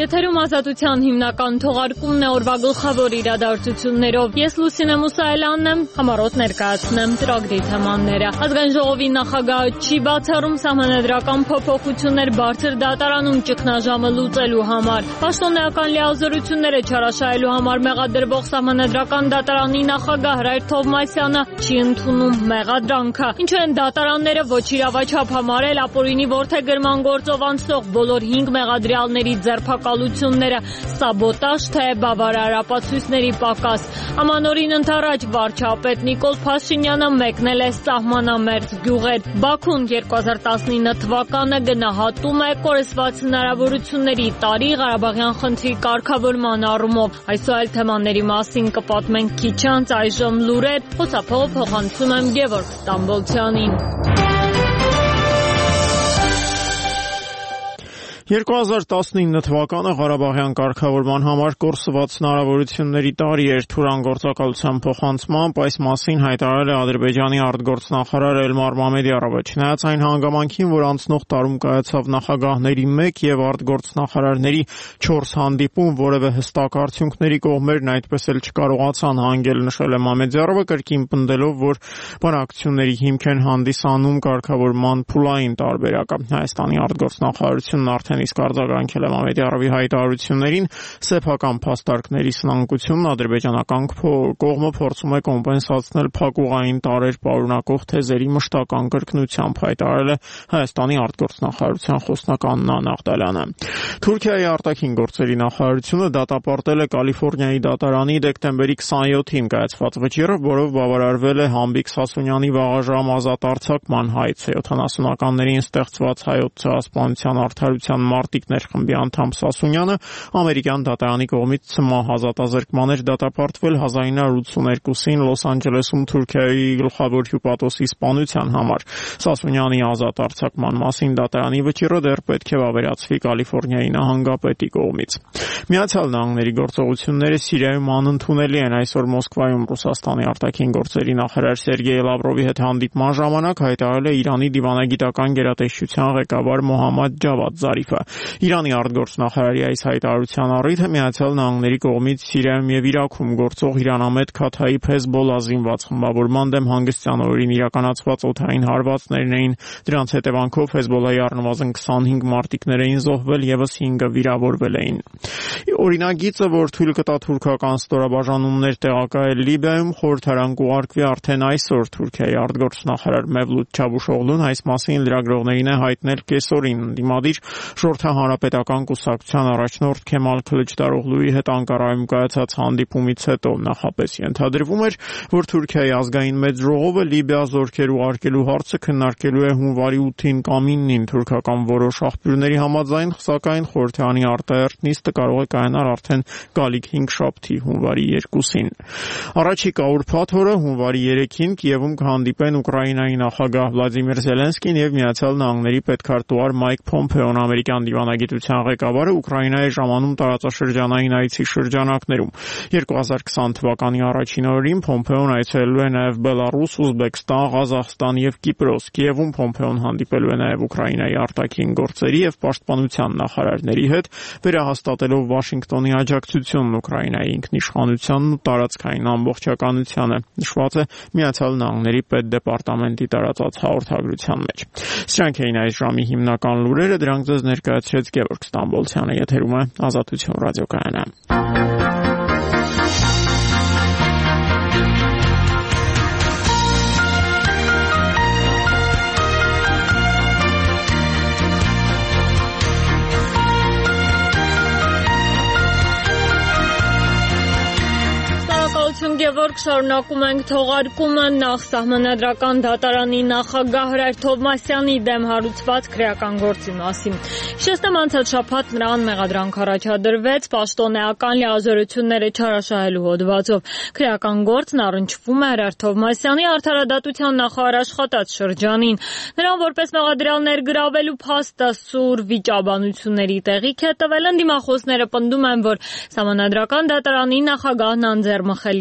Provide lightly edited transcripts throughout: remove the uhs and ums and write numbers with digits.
Եթերում ազատության հիմնական թողարկումն է օրվա գլխավոր իրադարձություններով։ Ես Լուսինե Մուսայելյանն եմ, համառոտ ներկայացնեմ ծրագրի թեմաները։ Ազգային ժողովի նախագահը չի բացառում սահմանադրական փոփոխություններ բարձր դատարանում ճգնաժամը լուծելու համար։ Պաշտոնեական լիազորությունները չարաշահելու համար մեղադրվող սահմանադրական դատարանի նախագահ Հրայր Թովմասյանը չի ընդունում մեղադրանքը։ Ինչու են դատարանները ոչ իրավաչափ համարել ապօրինի որդեգրման գործով անցնող բոլոր 5 մեղադրյալների ձերբակալությունները, սաբոտաժ թե բավարար ապացույցների պակաս։ Ամանորին ընդառաջ վարչապետ Նիկոլ Փաշինյանը մեկնել է սահմանամերձ գյուղեր։ Բաքուն 2019 թվականը գնահատում է կորսված հնարավորությունների տարի Ղարաբաղյան խնդրի կարգավորման առումով։ Այսօր այլ թեմաների մասին կպատմենք քիչ անց, այժմ լուրեր, խոսափողը փոխանցում եմ Գևորգ Ստամբոլցյանին։ 2019 թվականը Ղարաբաղյան կարգավորման համար կորսված հնարավորությունների տարի էր Թուրան գործակալության փոխանցմամբ, այս մասին հայտարարել է Ադրբեջանի արտգործնախարար Էլմար Մամեդյարովը։ Չնայած այն հանգամանքին, որ անցնող տարում կայացավ նախագահների 1 եւ արտգործնախարարների 4 հանդիպում, որևէ հստակ արդյունքների կողմերն այդպես էլ չկարողացան հանգել, նշել է Մամեդյարովը, կրկին պնդելով, որ բանակցությունների հիմք են հանդիսանում կարգավորման փուլային տարբերակը։ Հայաստանի արտգործնախարարությունն արդեն իսկ արձագանքել է Մամեդյարովի հայտարարություններին, սեփական փաստարկների սնանկությունն ադրբեջանական կողմը փորձում է կոմպենսացնել փակուղային տարեր պարունակող թեզերի մշտական կրկնությամբ, հայտարարել է Հայաստանի արտգործնախարարության խոսնական Նանա Նաղդալյանը։ Թուրքիայի արտաքին գործերի նախարարությունը դատապարտել է Կալիֆոռնիայի դատարանի դեկտեմբերի 27-ին կայացված վճիռը, որով բավարարվել է Համբիկ Սասունյանի վաղաժամ ազատ արձակման հայցը։ 70-ականներին ստեղծված Հայոց ցեղասպանության արդարության մարտիկներ խմբի անդամ Սասունյանը ամերիկյան դատարանի կողմից ցմահ ազատազրկման էր դատապարտվել 1982-ին Լոս Անջելեսում Թուրքիայի գլխավոր հյուպատոսի սպանության համար։ Սասունյանի ազատ արձակման մասին դատարանի վճիռը դեռ պետք է վավերացվի Կալիֆոռնիայի նահանգապետի կողմից։ Միացյալ Նահանգների գործողությունները Սիրիայում անընդունելի են։ Այսօր Մոսկվայում Ռուսաստանի արտաքին գործերի նախարար Սերգեյ Լավրովի հետ հանդիպման ժամանակ հայտարարել է Իրանի դիվանագիտական գերատեսչության ղեկավար Մոհամմադ Ջավադ Զարիֆը։ Իրանի արտգործնախարարի այս հայտարարության առիթը Միացյալ Նահանգների կողմից Սիրիայում եւ Իրաքում գործող իրանամետ Քաթայիբ Հեզբոլլա զինված խմբավորման դեմ հանգստյան օրերին իրականացված օդային հարվածներն էին։ Դրանց հետևանքով Հեզբոլլայի առնվազն 25 մարտիկներ էին զոհվել, եւս 5-ը վիրավորվել էին։ Օրինագիծը, որ թույլ կտա թուրքական ստորաբաժանումներ տեղակայել Լիբիայում, խորհրդարան կուղարկվի արդեն այսօր։ Թուրքիայի արտգործնախարար Մևլութ Չավուշօղլուն այս մասին լրագրողներին է հայտնել կեսօրին։ Դիմադիր Շորհրդահանրապետական կուսակցության առաջնորդ Քեմալ Քլիչդարօղլուի հետ Անկարայում կայացած հանդիպումից հետո նախապես ենթադրվում էր, որ Թուրքիայի ազգային մեծ ժողովը Լիբիա զորքեր ուղարկելու հարցը քննարկելու է հունվարի 8-ին կամ 9-ին թուրքական որոշ աղբյուրների համաձայն, սակայն խորհրդարանի արտահերթ նիստը կարող է կայանալ արդեն գալիք 5-շաբթի հունվարի 2-ին։ Առաջիկա ուրբաթ օրը հունվարի 3-ին Կիևում կհանդիպեն Ուկրաինայի նախագահ Վլադիմիր Զելենսկին եւ Միացյալ Նահանգների պետքարտուղար Մայք Փոմփեոն, ամերիկյան դիվանագիտության ղեկավարը Ուկրաինայի ժամանում տարածաշրջանային այցի շրջանակներում։ 2020 թվականի առաջին օրերին Փոմփեոն այցելելու է նաեւ Բելարուս, Ուզբեկստան, Ղազախստան եւ Կիպրոս։ Կիևում Փոմփեոն հանդիպելու է նաեւ Ուկրաինայի արտաքին գործերի եւ պաշտպանության նախարարների հետ, վերահաստատելով Վաշինգտոնի աջակցությունն Ուկրաինայի ինքնիշխանությանն ու տարածքային ամբողջականությանը, նշված է Միացյալ Նահանգների պետդեպարտամենտի տարածած հաղորդագրության մեջ։ Սրանք էին այս ժամի հիմնական լուրերը, դրանք ձեզ ներկայացրեց Գևորգ Ստամբոլցյանը, եթերում է Ազատություն ռադիոկայանը։ Գևորգ, շարունակում ենք թողարկումը նախ սահմանադրական դատարանի նախագահ Հրայր Թովմասյանի դեմ հարուցված քրեական գործի մասին։ Հիշեցնեմ, անցած շաբաթ նրան մեղադրանք առաջադրվեց պաշտոնեական լիազորությունները չարաշահելու հոդվածով։ Քրեական գործն առնչվում է Հրայր Թովմասյանի արդարադատության նախարար աշխատած շրջանին։ Նրան որպես մեղադրյալ ներգրավելու փաստը սուր վիճաբանությունների տեղիք է տվել։ Ընդդիմախոսները պնդում են, որ սահմանադրական դատարանի նախագահն անձեռմխելի է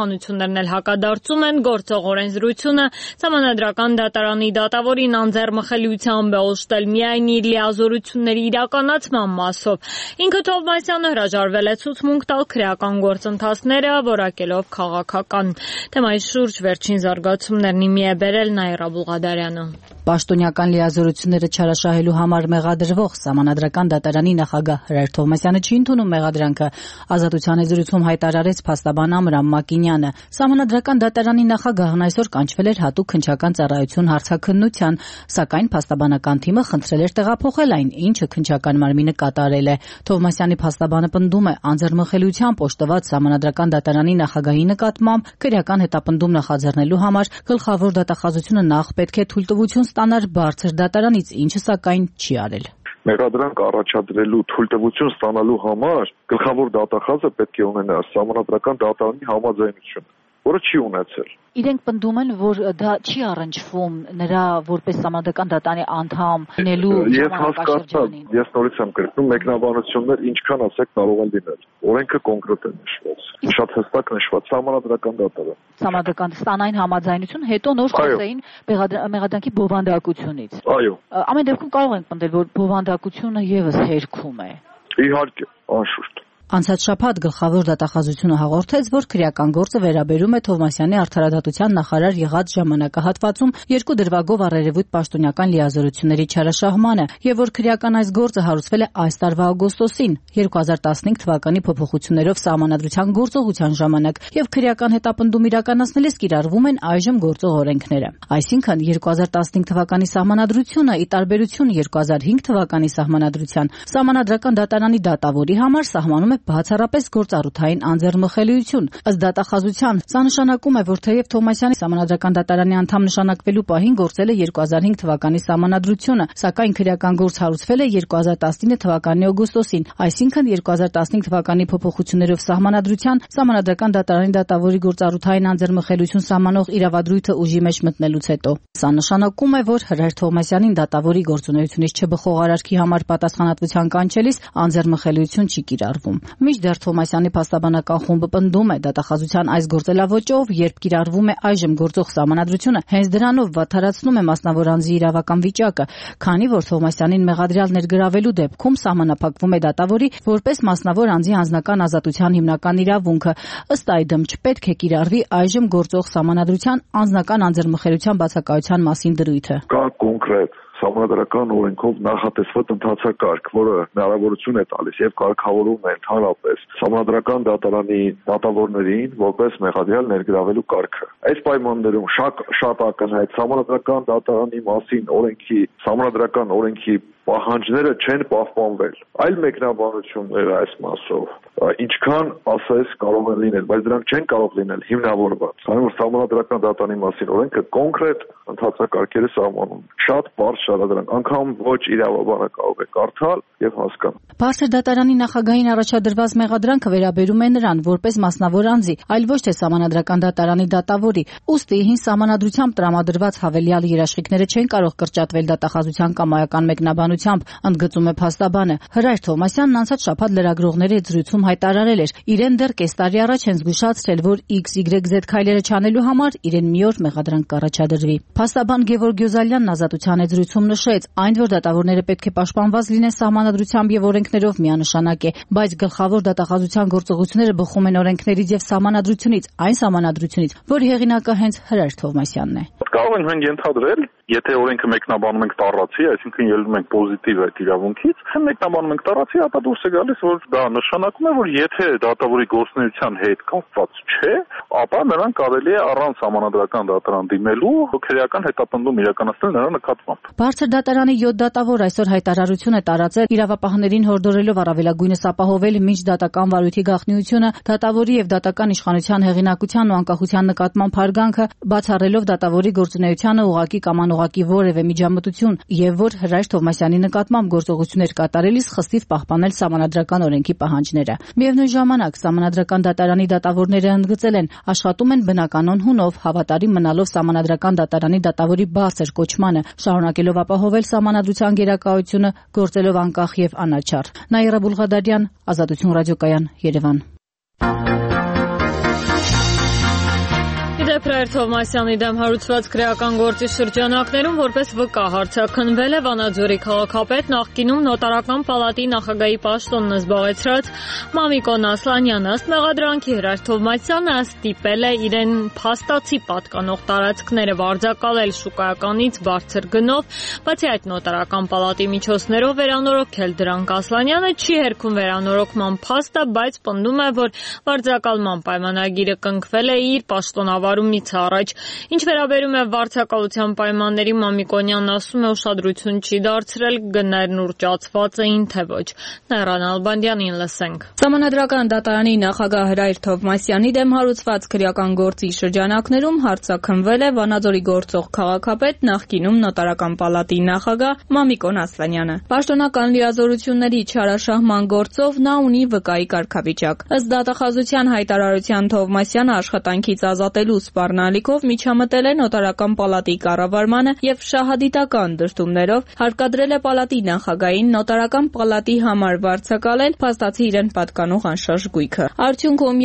իշխանություններն էլ հակադարձում են գործող օրենսդրությունը Սահմանադրական դատարանի դատավորին անձեռմխելիությամբ է օժտել միայն իր լիազորությունների իրականացման մասով։ Ինքը Թովմասյանը հրաժարվել է ցուցմունք տալ քրեական գործընթացները որակելով քաղաքական։ Թեմայի շուրջ վերջին զարգացումներն իմի է բերել Նաիրա Բուղադարյանը։ Պաշտոնյական լիազորությունները չարաշահելու համար մեղադրվող Սահմանադրական դատարանի նախագահ Հրայր Թովմասյանը չի ընդունում մեղադրանքը, Ազատության եզրույթում հայտարարեց փաստաբան Ամրամ Մակինյանը։ Սահմանադրական դատարանի նախագահն այսօր կանչվել էր հատուկ քննչական ծառայություն հարցաքննության, սակայն փաստաբանական թիմը խնդրել էր տեղափոխել այն, ինչը քննչական մարմինը կատարել է։ Թովմասյանի փաստաբանը պնդում է, անձեռմխելիությամբ օժտված Սահմանադրական դատարանի նախագահի նկատմամբ քրեական հետապնդում նախաձեռնելու համար գլխավոր դատախազությունը նախ պետք է թույլտվություն ստանար բարձր դատարանից, ինչը սակայն չի արել։ Մեղադրանք առաջադրելու թույլտվություն ստանալու համար գլխավոր դատախազը պետք է ունենա Սահմանադրական դատարանի համաձայնությունը, որը չի ունեցել։ Իրենք պնդում են, որ դա չի առնչվում նրա որպես Սահմանադրական դատարանի անդամ լինելու ժամանակաշրջանին։ Ես նորից եմ կրկնում, մեկնաբանություններ ինչքան ասեք կարող են լինել։ Օրենքը կոնկրետ է նշված, շատ հստակ նշված Սահմանադրական դատարան։ Սահմանադրական ստանային համաձայնություն, հետո նոր խոսեին մեղադրանքի բովանդակությունից։ Այո։ Ամեն դեպքում կարող ենք պնդել, որ բովանդակությունը եւս հերքում է։ Իհարկե, անշուշտ։ Անցած շաբաթ գլխավոր դատախազությունը հաղորդեց, որ քրեական գործը վերաբերում է Թովմասյանի արդարադատության նախարար եղած ժամանակահատվածում երկու դրվագով առերևույթ պաշտոնյական լիազորությունների չարաշահմանը եւ որ քրեական այս գործը հարուցվել է այս տարվա օգոստոսին 2015 թվականի փոփոխություններով Սահմանադրության գործողության ժամանակ եւ քրեական հետապնդում իրականացնելիս կիրառվում են այժմ գործող օրենքները։ Այսինքն 2015 թվականի Սահմանադրությունը ի տարբերություն 2005 թվականի Սահմանադրության Սահմանադրական դատարանի դատավորի համար սահմանում բացառապես գործառութային անձեռմխելիություն։ Ըստ դատախազության, սա նշանակում է, որ թեև Թովմասյանի Սահմանադրական դատարանի անդամ նշանակվելու պահին գործել է 2005 թվականի Սահմանադրությունը, սակայն քրեական գործ հարուցվել է 2019 թվականի օգոստոսին, այսինքն 2015 թվականի փոփոխություններով Սահմանադրության Սահմանադրական դատարանի դատավորի գործառութային անձեռմխելիություն սահմանող իրավադրույթը ուժի մեջ մտնելուց հետո։ Սա նշանակում է, որ Հրայր Թովմասյանին դատավորի գործունեությունից չբխող արարքի համար պատասխանատվության կանչելիս անձեռմխելիություն չի կիրառվում։ Մինչդեռ Թովմասյանի փաստաբանական խումբը պնդում է դատախազության այս գործելավոճով, երբ կիրառվում է այժմ գործող Սահմանադրությունը, հենց դրանով վատթարացնում է մասնավոր անձի իրավական վիճակը, քանի որ Թովմասյանին մեղադրյալ ներգրավելու դեպքում սահմանափակվում է դատավորի որպես մասնավոր անձի անձնական ազատության հիմնական իրավունքը։ Ըստ այդմ չպետք է կիրառվի այժմ գործող Սահմանադրության անձնական անձեռմխելիության բացակայության մասին դրույթը։ Կա կոնկրետ Սահմանադրական օրենքով նախատեսված ընթացակարգ, որը հնարավորություն է տալիս եւ կարգավորում է ընդհանրապես Սահմանադրական դատարանի դատավորներին որպես մեղադրյալ ներգրավելու կարգը։ Այս պայմաններում շատ ակնհայտ Սահմանադրական դատարանի մասին Սահմանադրական օրենքի պահանջները չեն պահպանվել։ Այլ մեկնաբանություններ այս մասով ինչքան ասես կարող են լինել, բայց դրանք չեն կարող լինել հիմնավորված, քանի որ Սահմանադրական դատարանի մասին օրենքը կոնկրետ ընթացակարգերը սահմանում։ Շատ բարձր շարադրանք, անգամ ոչ իրավաբանը կարող է կարդալ եւ հասկանալ։ Բարձր դատարանի նախագահին առաջադրված մեղադրանքը վերաբերում է նրան որպես մասնավոր անձի, այլ ոչ թե Սահմանադրական դատարանի դատավորի։ Ուստի հին Սահմանադրությամբ տրամադրված հավելյալ երաշխիքները չեն կարող կրճատվել դատախազության կամայական մեկնաբանությամբ, ընդգծում է փաստաբանը։ Հրայր Թովմասյանն անցած շաբաթ լրագրողների հետ զրույցում հայտարարել էր, իրեն դեռ կես տարի առաջ են զգուշացրել, որ XYZ քայլերը չանելու համար իրեն մի օր մեղադրանք կառաջադրվի։ Փաստաբան Գևորգ Գյոզալյանն Ազատության հետ զրույցում նշեց, այն որ դատավորները պետք է պաշտպանված լինեն Սահմանադրությամբ եւ օրենքներով միանշանակ է, բայց գլխավոր դատախազության գործողությունները բխում են օրենքներից եւ Սահմանադրությունից, այն Սահմանադրությունից, որի հեղինակը հենց Հրայր Թովմասյանն է։ Կարող ենք մենք ենթադրել, եթե օրենքը մեկնաբանում ենք տառացի, այսինքն ելնում ենք պոզիտիվ այդ իրավունքից, մեկնաբանում ենք տառացի, ապա դուրս է գալիս, որ դա նշանակում է, որ եթե դատավորի գործունեության հետ կապված չէ, ապա նրան կարելի է առանց Սահմանադրական դատարան դիմելու քրեական հետապնդում իրականացնել նրա նկատմամբ։ Բարձր դատարանի 7 դատավոր այսօր հայտարարություն է տարածել իրավապահներին հորդորելով առավելագույնս ապահովել միջդատական վարույթի գաղտնիությունը, դատավորի եւ դատական իշխանության հեղինակության ու անկախության նկատմամբ հարգանքը, բացառելով դատավորի գործունեությանը ուղղակի կամ անուղղակի որևէ միջամտություն եւ որ Հրայր Թովմասյանի նկատմամբ գործողություններ կատարելիս խստիվ պահպանել Սահմանադրական օրենքի պահանջները։ Միևնույն ժամանակ Սահմանադրական դատարանի դատավորները ընդգծել են, աշխատում են բնականon հունով, հավատարիմ մնալով Սահմանադրական դատարանի դատավորի բարձր կոչմանը, շարունակելով ապահովել Սահմանադրության գերակայությունը, գործելով անկախ եւ անաչառ։ Նաիրա Բուղադարյան, Ազատություն ռադիոկայան, Երևան։ Սեփրայր Թովմասյանի դեմ հարուցված քրեական գործի շրջանակներում որպես վկա հարցաքննվել է Վանաձորի քաղաքապետ, նախկինում նոտարական պալատի նախագահի պաշտոնն զբաղեցրած Մամիկոն Ասլանյանը։ Ըստ մեղադրանքի Հրայր Թովմասյանը ստիպել է իրեն փաստացի պատկանող տարածքները վարձակալել շուկայականից բարձր գնով, բացի այդ նոտարական պալատի միջոցներով վերանորոգել դրանք։ Ասլանյանը չի հերքում վերանորոգման փաստը, բայց պնդում է, որ վարձակալման պայմանագիրը կնքվել է իր պաշտոնավարումից առաջ։ Ինչ վերաբերում է վարձակալության պայմանների, Մամիկոնյանն ասում է ուշադրություն չի դարձրել գներն ուրճացված էին, թե ոչ։ Նայրան Ալբանդյանին լսենք։ Սահմանադրական դատարանի նախագահ Հրայր Թովմասյանի դեմ հարուցված քրեական գործի շրջանակներում հարցաքննվել է Վանաձորի գործող քաղաքապետ, նախկինում նոտարական պալատի նախագահ Մամիկոն Ասլանյանը։ Պաշտոնական լիազորությունների չարաշահման գործով նա ունի վկայի կարգավիճակ։ Ըստ դատախազության հայտարարության Թովմասյանը աշխատանքից ազատելու սպառնալիքով միջամտել է նոտարական պալատի կառավարմանը եւ շահադիտական դրդումներով հարկադրել է պալատի նախագահին նոտարական պալատի համար վարձակալել փաստացի իրեն պատկանող անշարժ գույքը։ Արդյունքում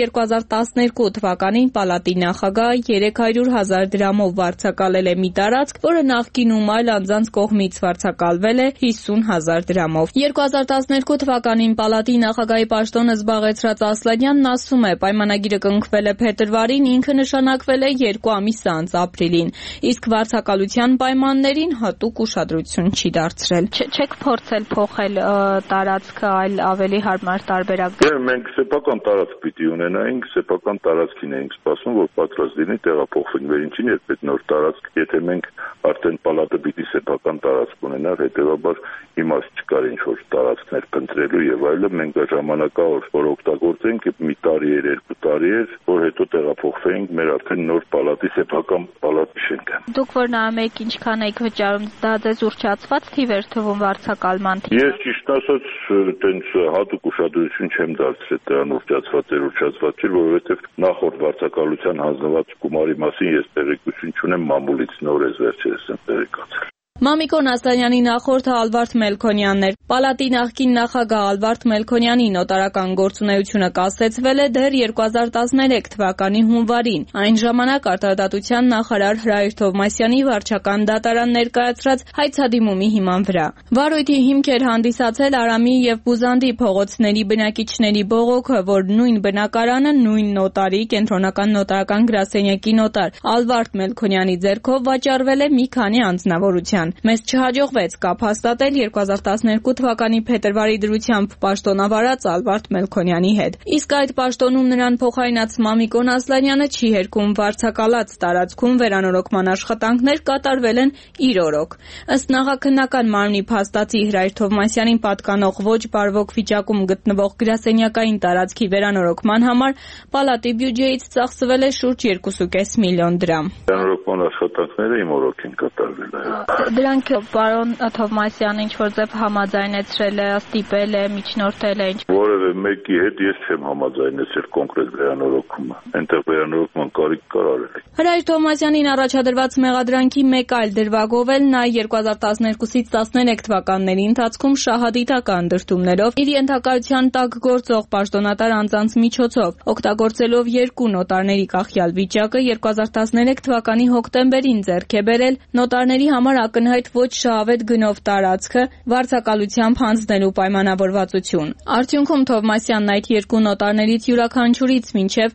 2012 թվականին պալատի նախագահը 300,000 դրամով վարձակալել է մի տարածք, որը նախկինում այլ անձանց կողմից վարձակալվել է 50,000 դրամով։ 2012 թվականին պալատի նախագահի պաշտոնը զբաղեցրած Ասլանյանն ասում է, պայմանագիրը կնքվել է փետրվարին, ինքը նշանակվել է 2 ամիս անց ապրիլին, իսկ վարձակալության պայմաններին հատուկ ուշադրություն չի դարձրել։ Չեք փորձել փոխել տարածքը այլ ավելի հարմար տարբերակ։ Մենք սեփական տարածք պիտի ունենայինք, սեփական տարածքին էինք սպասում, որ պատրաստ լինի տեղափոխվենք, վերջին երբ այդ նոր տարածք, եթե մենք արդեն պալատը պիտի սեփական տարածք ունենար, հետեւաբար իմաստ չկար ինչ-որ տարածքներ փնտրելու եւ այլն, մենք ժամանակավոր որ օգտագործենք մի տարի էր, 2 տարի էր, որ հետո տեղափոխվենք մեր արդեն նոր պալատի սեփական պալատի շենքը։ Դուք որ նայում եք ինչքան եք վճարում, դա ձեզ ուռճացված թիվ էր թվում վարձակալման թիվը։ Ես ճիշտ ասած տենց հատուկ ուշադրություն չեմ դարձրել դրան ուռճացված չէր, որովհետեւ նախորդ վարձակալության հանձնված գումարի մասին ես տեղեկություն չունեմ, մամուլից նոր ես վերջերս եմ տեղեկացել։ Մամիկոն Ասլանյանի նախորդը Ալվարդ Մելքոնյանն էր։ Պալատի նախկին նախագահ Ալվարդ Մելքոնյանի նոտարական գործունեությունը կասեցվել է դեռ 2013 թվականի հունվարին։ Այն ժամանակ արտարադատության նախարար Հրայր Թովմասյանի վարչական դատարան ներկայացրած հայցադիմումի հիման վրա։ Վարույթի հիմք էր հանդիսացել Արամի եւ Բուզանդի փողոցների բնակիչների բողոքը, որ նույն բնակարանը նույն նոտարի կենտրոնական նոտարական գրասենյակի նոտար Ալվարդ Մելքոնյանի ձեռքով վաճառվել է մի քանի անձնավորության։ Մեզ չհաջողվեց կապ հաստատել 2012 թվականի փետրվարի դրությամբ պաշտոնավարած Ալվարդ Մելքոնյանի հետ։ Իսկ այդ պաշտոնում նրան փոխարինած Մամիկոն Ասլանյանը չի հերքում վարձակալած տարածքում վերանորոգման աշխատանքներ կատարվել են իր օրոք։ Ըստ նախաքննական մարմնի փաստացի Հրայր Թովմասյանին պատկանող ոչ բարվոք վիճակում գտնվող գրասենյակային տարածքի վերանորոգման համար պալատի բյուջեից ծախսվել է շուրջ 2.5 միլիոն դրամ։ Վերանորոգման աշխատանքները իմ օրոք են կատարվել։ Դրանք պարոն Թովմասյանը ինչ-որ ձև համաձայնեցրել է, ստիպել է, միջնորդել է։ Որևէ մեկի հետ ես չեմ համաձայնեցրել կոնկրետ վերանորոգումը։ Այնտեղ վերանորոգման կարիք կար արել։ Հրայր Թովմասյանին առաջադրված մեղադրանքի մեկ այլ դրվագով էլ նա 2012-ից 13 թվականների ընթացքում շահադիտական դրդումներով իր ենթակայության տակ գործող պաշտոնատար անձանց միջոցով օգտագործելով 2 նոտարների կախյալ վիճակը 2013 թվականի հոկտեմբերին ձեռք է բերել նոտարների համար ակնհայտ ոչ շահավետ գնով տարածքը վարձակալությամբ հանձնելու պայմանավորվածություն։ Արդյունքում Թովմասյանն այդ 2 նոտարներից յուրաքանչյուրից մինչև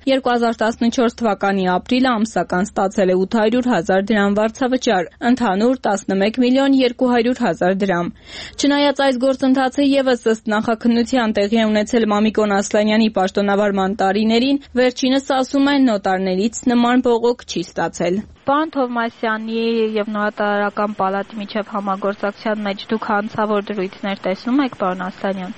2014 թվականի ապրիլը ամսական ստացել է 800,000 դրամ վարձավճար, ընդհանուր 11,200,000 դրամ։ Չնայած այս գործընթացը եւս ըստ նախաքննության տեղի է ունեցել Մամիկոն Ասլանյանի պաշտոնավարման տարիներին, վերջինս ասում է նոտարներից նման բողոք չի ստացել։ Պարոն Թովմասյանի եւ նոտարական պալատի միջև համագործակցության մեջ դուք հանցավոր դրույթներ տեսնում եք, պարոն Ասլանյան։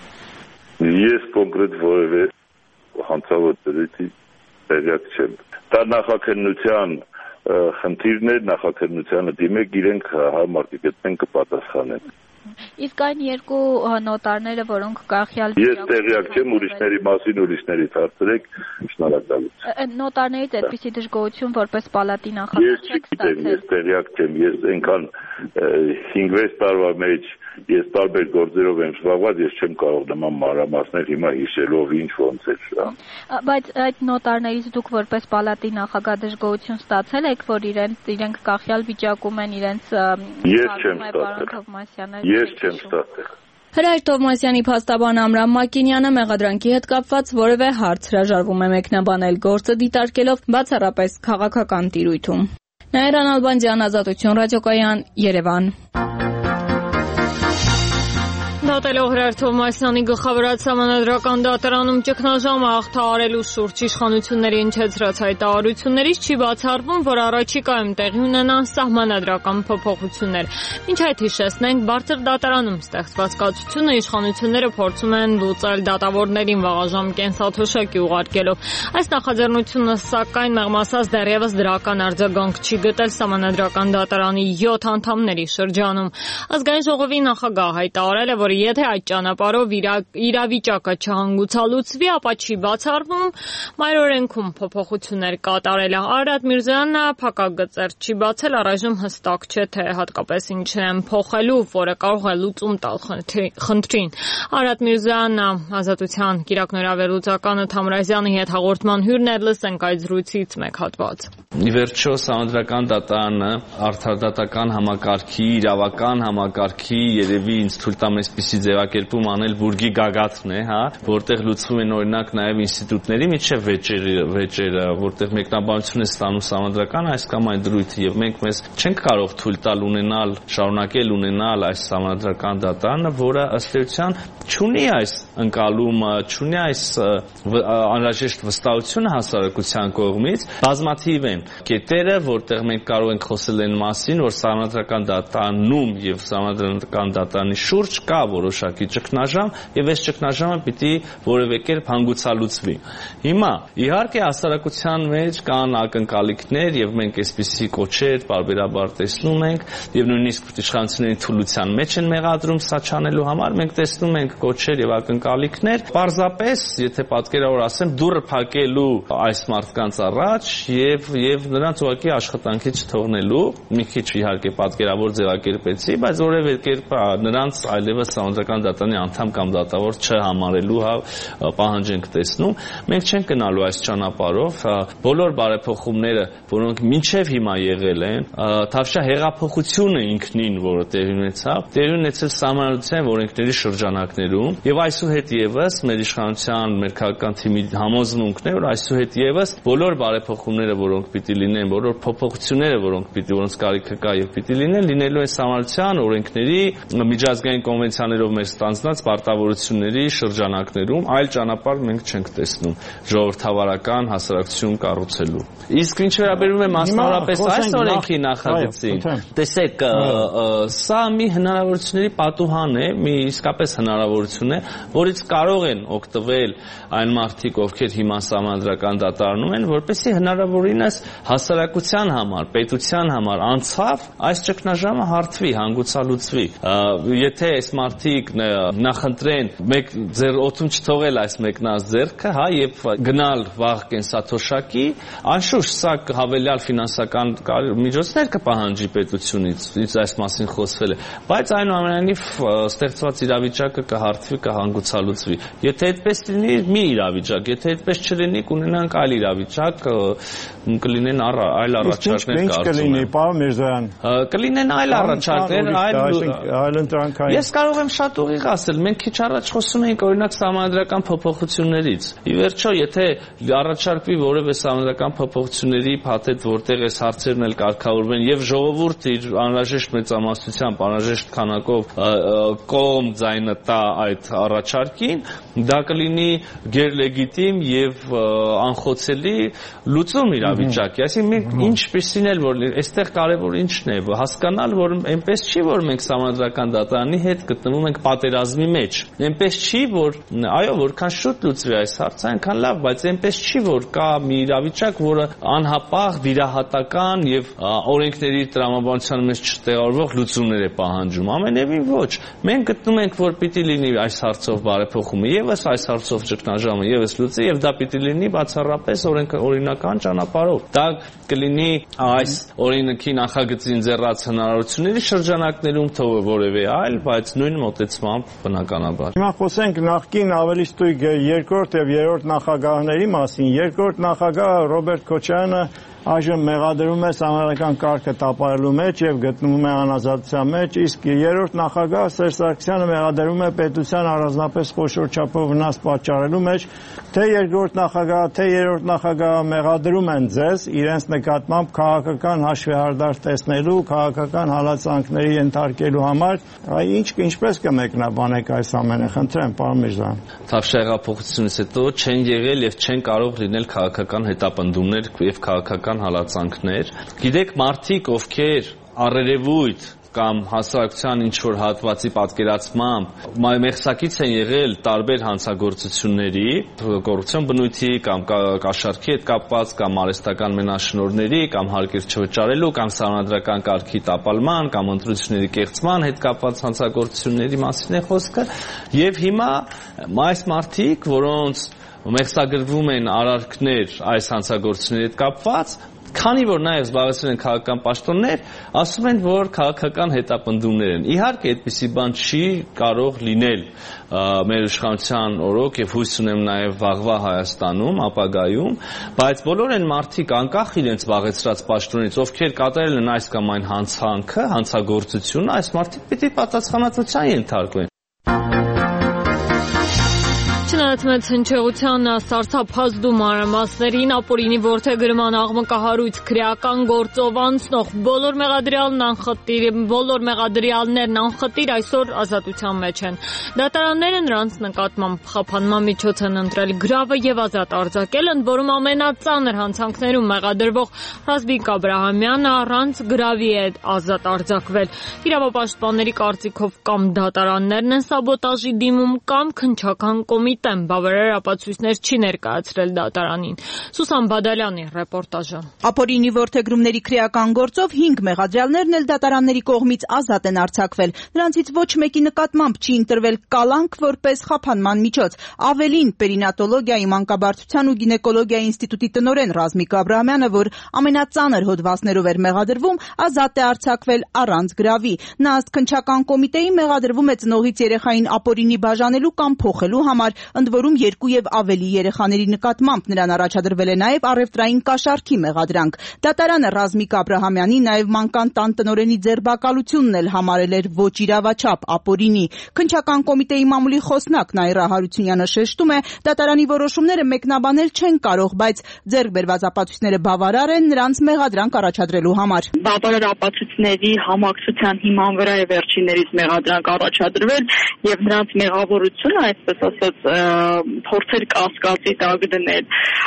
Ես կոնկրետ որևէ հանցավոր դրույթի տեղյակ չեմ։ Դա նախաքննության խնդիրն է, նախաքննությանը դիմեք, իրենք հարմար կգտնեն կպատասխանեն։ Իսկ այն 2 նոտարները, որոնք կախյալ Ես տեղյակ չեմ, ուրիշների մասին ուրիշներից հարցրեք, շնորհակալություն։ Նոտարներից այդպիսի դժգոհություն որպես պալատի նախագահ չեք ստացել։ Ես տեղյակ չեմ, ես այնքան 5-6 տարվա մեջ Ես տարբեր գործերով եմ զբաղված, ես չեմ կարող նման մանրամասներ հիմա հիշելով ինչ ոնց է դա։ Բայց այդ նոտարներից դուք որպես պալատի նախագահ դժգոհություն ստացել եք, որ իրենք կախյալ վիճակում են իրենց Ես չեմ ստացել։ Հրայր Թովմասյանի փաստաբան Ամրամ Մակինյանը մեղադրանքի հետ կապված որևէ հարց հրաժարվում է մեկնաբանել գործը դիտարկելով բացառապես քաղաքական տիրույթում։ Նաիրա Նալբանդյան, Ազատություն ռադիոկայան, Երևան։ Դատելով Հրայր Թովմասյանի գլխավորած Սահմանադրական դատարանում ճգնաժամը հաղթահարելու շուրջ իշխանությունների հնչեցրած հայտարարություններից չի բացառվում, որ առաջիկայում տեղի ունենան սահմանադրական փոփոխություններ։ Մինչ այդ հիշեցնենք, բարձր դատարանում ստեղծված կացությունը իշխանությունները փորձում են լուծել դատավորներին վաղաժամ կենսաթոշակի ուղարկելով։ Այս նախաձեռնությունը, սակայն, մեղմ ասած, դեռևս դրական արձագանք չի գտել Սահմանադրական դատարանի 7 անդամների շրջանում։ Ազգային ժողովի նախագահ հայտարարել է, որ եթե այդ ճանապարհով իրավիճակը չհանգուցալուծվի, ապա չի բացառվում մայրօրենքում փոփոխություններ կատարելը։ Արարատ Միրզոյանը փակագծեր չի բացել, առայժմ հստակ չէ, թե հատկապես ինչ են փոխելու, որը կարող է լուծում տալ խնդրին։ Արարատ Միրզոյանը Ազատության գիրակնորավերլուծականը Թամրազյանի հետ հաղորդման հյուրն էր, լսենք այդ զրույցից մեկ հատված։ Ի վերջո Սահմանադրական դատարանը արդարադատական համակարգի, իրավական համակարգի երևի ինձ թույլ տա այսպիսի ձևակերպում անել բուրգի գագաթն է, հա, որտեղ լուծվում են օրինակ նաև ինստիտուտների միջև վեճերը, որտեղ մեկնաբանություն է ստանում Սահմանադրական այս կամ այն դրույթը եւ մենք մեզ չենք կարող թույլ տալ ունենալ, շարունակել ունենալ այս Սահմանադրական դատարանը, որը ըստ էության չունի այս ընկալումը, չունի այս անհրաժեշտ վստահությունը հասարակության կողմից, բազմաթիվ են կետերը, որտեղ մենք կարող ենք խոսել այն մասին, որ Սահմանադրական դատարանում եւ Սահմանադրական դատարանի շուրջ կա որոշակի ճգնաժամ եւ այս ճգնաժամը պիտի որևէ կերպ հանգուցալուծվի։ Հիմա իհարկե հասարակության մեջ կան ակնկալիքներ եւ մենք այսպիսի կոչեր բարբերաբար տեսնում ենք եւ նույնիսկ իշխանությունների թուլության մեջ են մեղադրում սա չանելու համար մենք տեսնում ենք կոչեր եւ ակնկալիքներ պարզապես եթե պատկերավոր ասեմ դուռը փակելու այս մարդկանց առաջ եւ նրանց ուղղակի աշխատանքից չթողնելու մի քիչ իհարկե պատկերավոր ձևակերպեցի բայց որևէ կերպ նրանց այլևս Սահմանադրական դատարանի անդամ կամ դատավոր չհամարելու պահանջ ենք տեսնում մենք չենք գնալու այս ճանապարհով բոլոր բարեփոխումները որոնք մինչև հիմա եղել են թավշյա հեղափոխությունը ինքնին որը տեղի ունեցավ Սահմանադրության օրենքների շրջանակներում եւ այսուհետ եւս մեր իշխանության մեր քաղաքական թիմի համոզմունքն է որ այսուհետ եւս բոլոր բարեփոխումները որոնք պիտի լինեն բոլոր փոփոխությունները որոնց կարիքը կա եւ պիտի լինելու են Սահմանադրության օրենքների միջազգային կոնվենցիաներով մեր ստանձնած պարտավորությունների շրջանակներում այլ ճանապարհ մենք չենք տեսնում ժողովրդավարական հասարակություն կառուցելու իսկ ինչ վերաբերում է մասնավորապես այս օրենքի նախագծին տեսեք սա մի հնարավորությունների պատուհան է մի իսկապես հնարավորություն է որից կարող են օգտվել այն մարդիկ ովքեր հիմա Սահմանադրական դատարանում են որպեսզի հնարավորինս հասարակության համար պետության համար անցավ այս ճգնաժամը հարթվի հանգուցալուծվի եթե այս մարդիկ նախընտրեն մեկ ձեր օդում չթողել այս մեկնած ձեռքը հա եւ գնալ վաղ կենսաթոշակի անշուշտ սա հավելյալ ֆինանսական միջոցներ կպահանջի պետությունից այս մասին խոսվել է բայց այնուամենայնիվ ստեղծված իրավիճակը կհարթվի կհանգուցալուծվի եթե այդպես լինի մի իրավիճակ եթե այդպես չլինի կունենանք այլ իրավիճակ կլինեն այլ առաջարկներ կլինի պարոն Միրզոյան կլինեն այլ առաջարկներ այլ ընտրանքային Ես կարող եմ շատ ուղիղ ասել մենք քիչ առաջ խոսում էինք օրինակ Սահմանադրական փոփոխություններից ի վերջո եթե առաջարկվի որևէ Սահմանադրական փոփոխությունների փաթեթ որտեղ այս հարցերն էլ կարգավորվեն եւ ժողովուրդը իր անհրաժեշտ մեծամասնությամբ անհրաժեշտ քանակով կողմ ձայնը տա այդ առաջարկին դա կլինի գերլեգիտիմ եւ անխոցելի լուծում իրավիճակի այսինքն մենք ինչպեսին էլ որ այստեղ կարևոր ինչն է հասկանալ որ այնպես չի որ մենք Սահմանադրական դատարանի հետ գտնվում ենք պատերազմի մեջ։ Այնպես չի, որ այո, որքան շուտ լուծվի այս հարցը, այնքան լավ, բայց այնպես չի, որ կա մի իրավիճակ, որը անհապաղ վիրահատական եւ օրենքների տրամաբանության մեջ չտեղավորվող լուծումներ է պահանջում։ Ամենևին ոչ։ Մենք գտնում ենք, որ պիտի լինի այս հարցով բարեփոխումը, եւս այս հարցով ճգնաժամը եւս լուծի եւ դա պիտի լինի բացառապես օրինական ճանապարհով։ Դա կլինի այս օրենքի նախագծի ընձեռած հնարավորությունների շրջանակներում, թող որևէ այլ, բայց նույն մոտեցմամբ բնականաբար։ Հիմա խոսենք նախկին ավելի ստույգ երկրորդ եւ երրորդ նախագահների մասին։ Երկրորդ նախագահ Ռոբերտ Քոչարյանը այժմ մեղադրում է սահմանադրական կարգը տապալելու մեջ եւ գտնվում է անազատության մեջ, իսկ երրորդ նախագահ Սերժ Սարգսյանը մեղադրում է պետության առանձնապես խոշոր չափով վնաս պատճառելու մեջ, թե երկրորդ նախագահը, թե երրորդ նախագահը մեղադրում են ձեզ իրենց նկատմամբ քաղաքական հաշվեհարդար տեսնելու, քաղաքական հալածանքների ենթարկելու համար, ինչպես կմեկնաբանեք այս ամենը, խնդրեմ, պարոն Միրզոյան։ Թավշյա հեղափոխությունից հետո չեն եղել եւ չեն կարող լինել քաղաքական հետապնդումներ եւ քաղաքական հալածանքներ։ Գիտեք, մարդիկ, ովքեր առերևույթ կամ հասարակության ինչ-որ հատվածի պատկերացմամբ մեղսակից են եղել տարբեր հանցագործությունների, կոռուպցիոն բնույթի կամ կաշառքի հետ կապված, կամ արհեստական մենաշնորհների, կամ հարկեր չվճարելու, կամ սահմանադրական կարգի տապալման, կամ ընտրությունների կեղծման հետ կապված հանցագործությունների մասին է խոսքը, եւ հիմա այս մարդիկ, որոնց մեղսագրվում են արարքներ այս հանցագործությունների հետ կապված, քանի որ նաև զբաղեցրել են քաղաքական պաշտոններ, ասում են, որ քաղաքական հետապնդումներ են։ Իհարկե, այդպիսի բան չի կարող լինել մեր իշխանության օրոք եւ հույս ունեմ նաև վաղվա Հայաստանում, ապագայում, բայց բոլոր այն մարդիկ անկախ իրենց զբաղեցրած պաշտոնից, ովքեր կատարել են այս կամ այն հանցանքը, հանցագործությունը, այս մարդիկ պիտի պատասխանատվության ենթարկվեն։ Չնայած մեծ հնչեղության սարսափազդու մանրամասներին, ապօրինի որդեգրման աղմկահարույց քրեական գործով անցնող բոլոր մեղադրյալներն անխտիր այսօր ազատության մեջ են։ Դատարանները նրանց նկատմամբ խափանման միջոց են ընտրել գրավը եւ ազատ արձակել, ընդ որում ամենածանր հանցանքներում մեղադրվող Ռազմիկ Աբրահամյանը առանց գրավի է ազատ արձակվել։ Իրավապաշտպանների կարծիքով կամ դատարաններն են սաբոտաժի դիմում, կամ քննչական կոմիտեն բավարար ապացույցներ չի ներկայացրել դատարանին։ Սուսան Բադալյանի ռեպորտաժը։ Ապօրինի որդեգրումների քրեական գործով 5 մեղադրյալներն էլ դատարանների կողմից ազատ են արձակվել։ Նրանցից ոչ մեկի նկատմամբ չի ընտրվել կալանք որպես խափանման միջոց։ Ավելին, պերինատոլոգիայի, մանկաբարձության ու գինեկոլոգիայի ինստիտուտի տնօրեն Ռազմիկ Աբրահամյանը, որ ամենածանր հոդվածներով էր մեղադրվում, ազատ է արձակվել առանց գրավի։ Նա ըստ քննչական կոմիտեի մեղադրվում է ծնողից երեխային ապօրինի բաժանելու կամ փոխելու համար, ընդ որում 2 եւ ավելի երեխաների նկատմամբ նրան առաջադրվել է նաև առևտրային կաշառքի մեղադրանք։ Դատարանը Ռազմիկ Աբրահամյանի նաև մանկան տան տնօրենի ձերբակալությունն էլ համարել էր ոչ իրավաչափ ապօրինի։ Քննչական կոմիտեի մամուլի խոսնակ Նաիրա Հարությունյանը շեշտում է, դատարանի որոշումները մեկնաբանել չեն կարող, բայց ձեռք բերված ապացույցները բավարար են նրանց մեղադրանք առաջադրելու համար։ Բավարար ապացույցների համակցության հիման վրա է վերջիններից մեղադրանք առաջադրվել եւ նրանց մեղավորությունը, այսպես ասած, փորձեր կասկածի տակ դնել։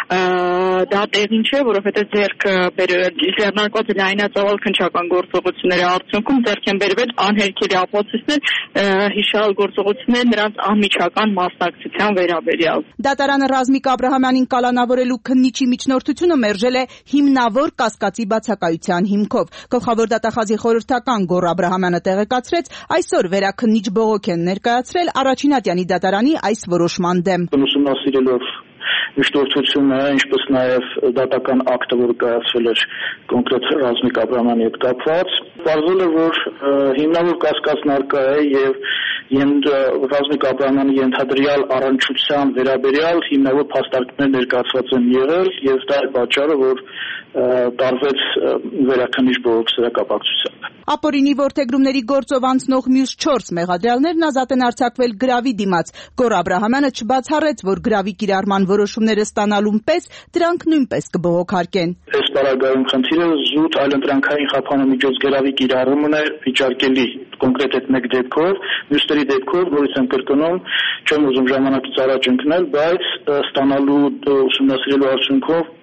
Դա տեղին չէ, որովհետեւ ձեռնարկված լայնածավալ քննչական գործողությունների արդյունքում ձեռք են բերվել անհերքելի ապացույցներ, հիշալ գործողություններ նրանց անմիջական մասնակցության վերաբերյալ։ Դատարանը Ռազմիկ Աբրահամյանին կալանավորելու քննիչի միջնորդությունը մերժել է հիմնավոր կասկածի բացակայության հիմքով։ Գլխավոր դատախազի խորհրդական Գոռ Աբրահամյանը տեղեկացրեց, այսօր վերաքննիչ բողոք են ներկայացրել առաջինատյանի դատարանի այս որոշման դեմ։ Ուսումնասիրելով միջնորդությունը, ինչպես նաև դատական ակտը, որ կայացվել էր կոնկրետ Ռազմիկ Աբրահամյանի հետ կապված, պարզվել է, որ հիմնավոր կասկածն առկա է եւ Ռազմիկ Աբրահամյանի ենթադրյալ առնչության վերաբերյալ հիմնավոր փաստարկներ ներկայացված են եղել եւ դա է պատճառը, որ տարվեց վերաքննիչ բողոք սրա կապակցությամբ։ Ապօրինի որդեգրումների գործով անցնող մյուս 4 մեղադրյալներն ազատ են արձակվել գրավի դիմաց։ Գոռ Աբրահամյանը չբացառեց, որ գրավի կիրառման որոշումները ստանալուն պես դրանք նույնպես կբողոքարկեն։ Այս պարագայում խնդիրը զուտ այլընտրանքային խափանամիջոց գրավի կիրառումն է վիճարկելի կոնկրետ այդ մեկ դեպքով, մյուսների դեպքով, որից եմ կրկնում, չեմ ուզում ժամանակից առաջ ընկնել, բայց ստանալու ուսումնասիրելու արդյունքով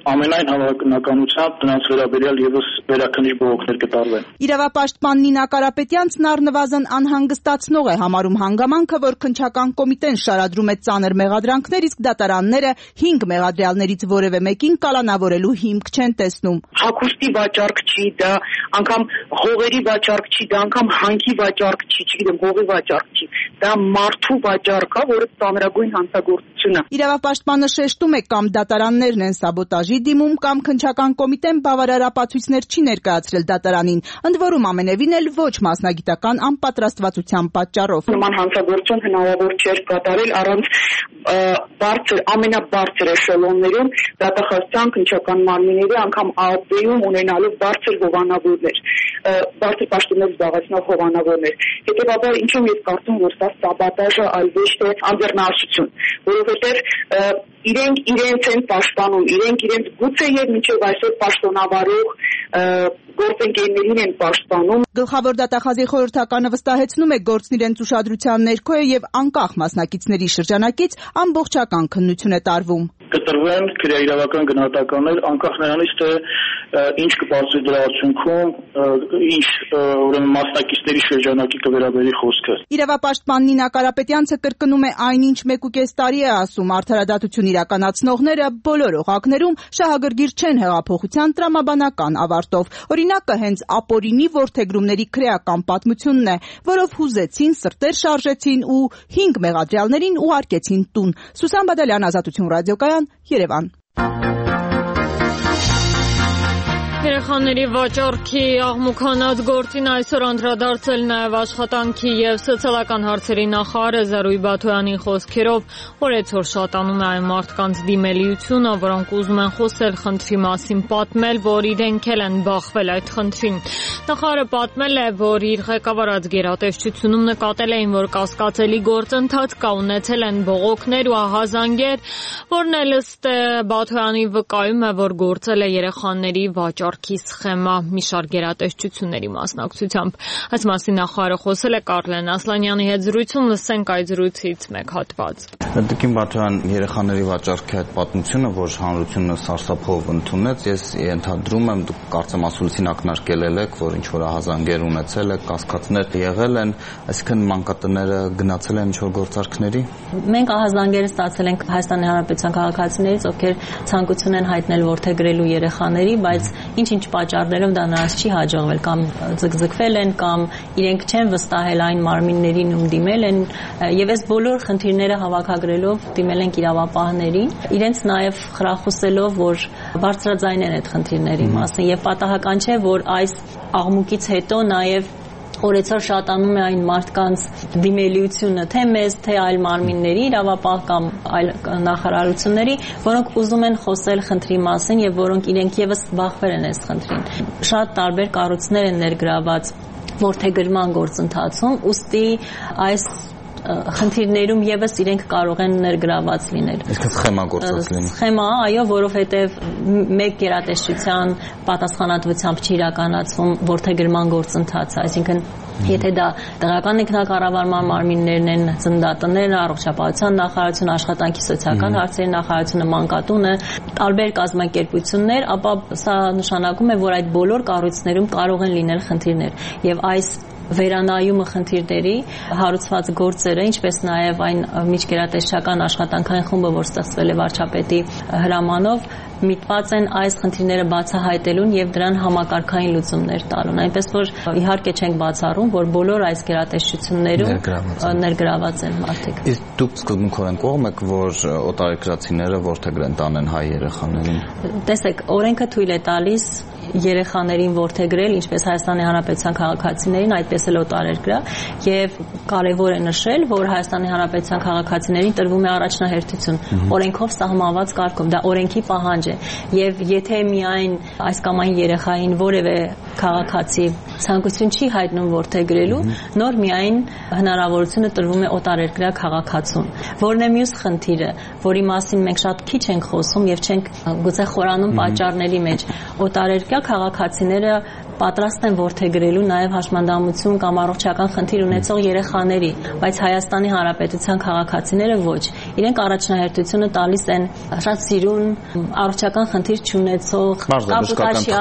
ամենայն հավանականությամբ դրանց վերաբերյալ եւս վերաքննիչ բողոքներ կտարվեն։ Իրավապաշտպան Նինա Կարապետյանցն առնվազն անհանգստացնող է համարում հանգամանքը, որ քննչական կոմիտեն շարադրում է ծանր մեղադրանքներ, իսկ դատարանները 5 մեղադրյալներից որևէ մեկին կալանավորելու հիմք չեն տեսնում։ Հագուստի վաճառք չի, դա անգամ հողերի վաճառք չի, դա անգամ հանքի վաճառք չի, չգիտեմ, հողի վաճառք չի, դա մարդու վաճառք է, որը ծանրագույն հանցագործություն է։ Իրավապաշտպանը շեշտում է, կամ դատարաններն են սաբոտաժի դիմում, կամ քննչական կոմիտեն բավարար ապացույցներ չի ներկայացրել դատարանին, ընդ որում ամենևին էլ ոչ մասնագիտական անպատրաստվածության պատճառով։ Նման հանցագործություն հնարավոր չէր կատարել առանց ամենաբարձր էշելոններում դատախազության քննչական մարմինների անգամ ԱՊ-ում ունենալով բարձր հովանավորներ, բարձր պաշտոններ զբաղեցնող հովանավորներ։ Հետևաբար ինչու՞ ես կարծում, որ սա սաբոտաժը այլ ոչ թե անձեռնարարություն, որովհետև իրենք իրենց են պաշտպանում, իրենք իրենց գուցե եւ մինչեւ այսօր պաշտոնավարող գործընկերներին են պաշտպանում։ Գլխավոր դատախազի խորհրդականը վստահեցնում է, գործն իրենց ուշադրության ներքո է եւ անկախ մասնակիցների շրջանակից ամբողջական քննություն է տարվում։ Կտրվեն քրեաիրավական գնահատականներ անկախ նրանից թե ինչ կպարզվի դրա արդյունքում, ինչ ուրեմն մասնակիցների շրջանակի կվերաբերի խոսքը։ Իրավապաշտպան Նինա Կարապետյանցը կրկնում է այն, ինչ 1.5 տարի է ասում, արդարադատություն իրականացնողները բոլոր օղակներում շահագրգիռ չեն հեղափոխության տրամաբանական ավարտով։ Օրինակը հենց ապօրինի որդեգրումների քրեական պատմությունն է, որով հուզեցին, սրտեր շարժեցին ու 5 մեղադրյալներին ուղարկեցին տուն։ Սուսան Բադալյան, Ազատություն ռադիոկայան, Երևան։ Երեխաների վաճառքի աղմուկանոց գործին այսօր անդրադարձել նաև աշխատանքի և սոցիալական հարցերի նախարար Զարուհի Բաթոյանի խոսքերով, որ այսօր շատանում է այն մարդկանց դիմելիությունը, որոնք ուզում են խոսել խնդրի մասին, պատմել, որ իրենք էլ են բախվել այդ խնդրին։ Նախարարը պատմել է, որ իր ղեկավարած գերատեսչությունում նկատել էին, որ կասկածելի գործընթաց կա, ունեցել են բողոքներ ու ահազանգեր, որն էլ ըստ Բաթոյանի վկայում է, որ գործել է երեխաների վաճառքի սխեմա մի շարք գերատեսչությունների մասնակցությամբ։ Այս մասին նախարարը խոսել է Կարլեն Ասլանյանի հետ զրույցում, լսենք այդ զրույցից մեկ հատված։ Տիկին Բաթոյան, երեխաների վաճառքի այդ պատմությունը, որ հանրությունը սարսափով ընդունեց, ես ենթադրում եմ, դուք կարծեմ ասուլիսին ակնարկել եք, որ ինչ որ ահազանգեր ունեցել եք, կասկածներ եղել են, այսինքն մանկատները գնացել են ինչ-որ գործարքների։ Մենք ահազանգեր ստացել ենք Հայաստանի Հանրապետության քաղաքացիներից, ովքեր ցանկություն են հայտնել որդեգրելու երեխաների, բայց ինչ-ինչ պատճառներով դա նրանց չի հաջողվել, կամ ձգձգվել են, կամ իրենք չեն վստահել այն մարմիններին, ում դիմել են, եւ այս բոլոր խնդիրները հավաքագրելով դիմել ենք իրավապահներին, իրենց նաեւ խրախուսելով, որ բարձրաձայն են այդ խնդիրների մասին, եւ պատահական չէ, որ այս աղմուկից հետո նաեւ օրեցօր շատանում է այն մարդկանց դիմելիությունը, թե մեզ, թե այլ մարմինների, իրավապահ կամ այլ նախարարությունների, որոնք ուզում են խոսել խնդրի մասին եւ որոնք իրենք եւս բախվել են այս խնդրին։ Շատ տարբեր կառույցներ են ներգրաված որդեգրման գործընթացում, ուստի այս խնդիրներում եւս իրենք կարող են ներգրաված լինել։ Իսկ սխեմա գործած լինի։ Սխեմա, այո, որովհետեւ մեկ գերատեսչության պատասխանատվությամբ չի իրականացվում որդեգրման գործընթացը, այսինքն եթե դա տեղական ինքնակառավարման մարմիններն են, ծննդատները, առողջապահության նախարարությունը, աշխատանքի սոցիալական հարցերի նախարարությունը, մանկատունը, տարբեր կազմակերպություններ, ապա սա նշանակում է, որ այդ բոլոր կառույցներում կարող են լինել խնդիրներ եւ այս վերանայումը խնդիրների հարուցված գործերը, ինչպես նաև այն միջգերատեսչական աշխատանքային խումբը, որ ստեղծվել է վարչապետի հրամանով, միտված են այս խնդիրները բացահայտելուն եւ դրան համակարգային լուծումներ տալուն։ Այնպես որ իհարկե չենք բացառում, որ բոլոր այս գերատեսչություններում ներգրաված են մարդիկ։ Իսկ դուք սկզբունքորեն կողմ եք, որ օտարերկրացիները որդեգրեն տանեն հայ երեխաներին։ Տեսեք, օրենքը թույլ է տալիս երեխաներին որդեգրել, ինչպես Հայաստանի Հանրապետության քաղաքացիներին, այդպես էլ օտարերկրյա, եւ կարեւոր է նշել, որ Հայաստանի Հանրապետության քաղաքացիներին տրվում է առաջնահերթություն օրենքով սահմանված կարգով, դա օրենքի պահանջ է, եւ եթե միայն այս կամ այն երեխային որևէ քաղաքացի ցանկություն չի հայտնում որդեգրելու, նոր միայն հնարավորությունը տրվում է օտարերկրյա քաղաքացուն, որն է մյուս խնդիրը, որի մասին մենք շատ քիչ ենք խոսում եւ չենք գուցե խորանում պատճառների մեջ։ Օտարերկրյա քաղաքացիները պատրաստ են որդեգրելու նաև հաշմանդամություն կամ առողջական խնդիր ունեցող երեխաների, բայց Հայաստանի Հանրապետության քաղաքացիները ոչ։ Իրենք առաջնահերթությունը տալիս են շատ սիրուն առողջական խնդիր չունեցող կապուտացիա,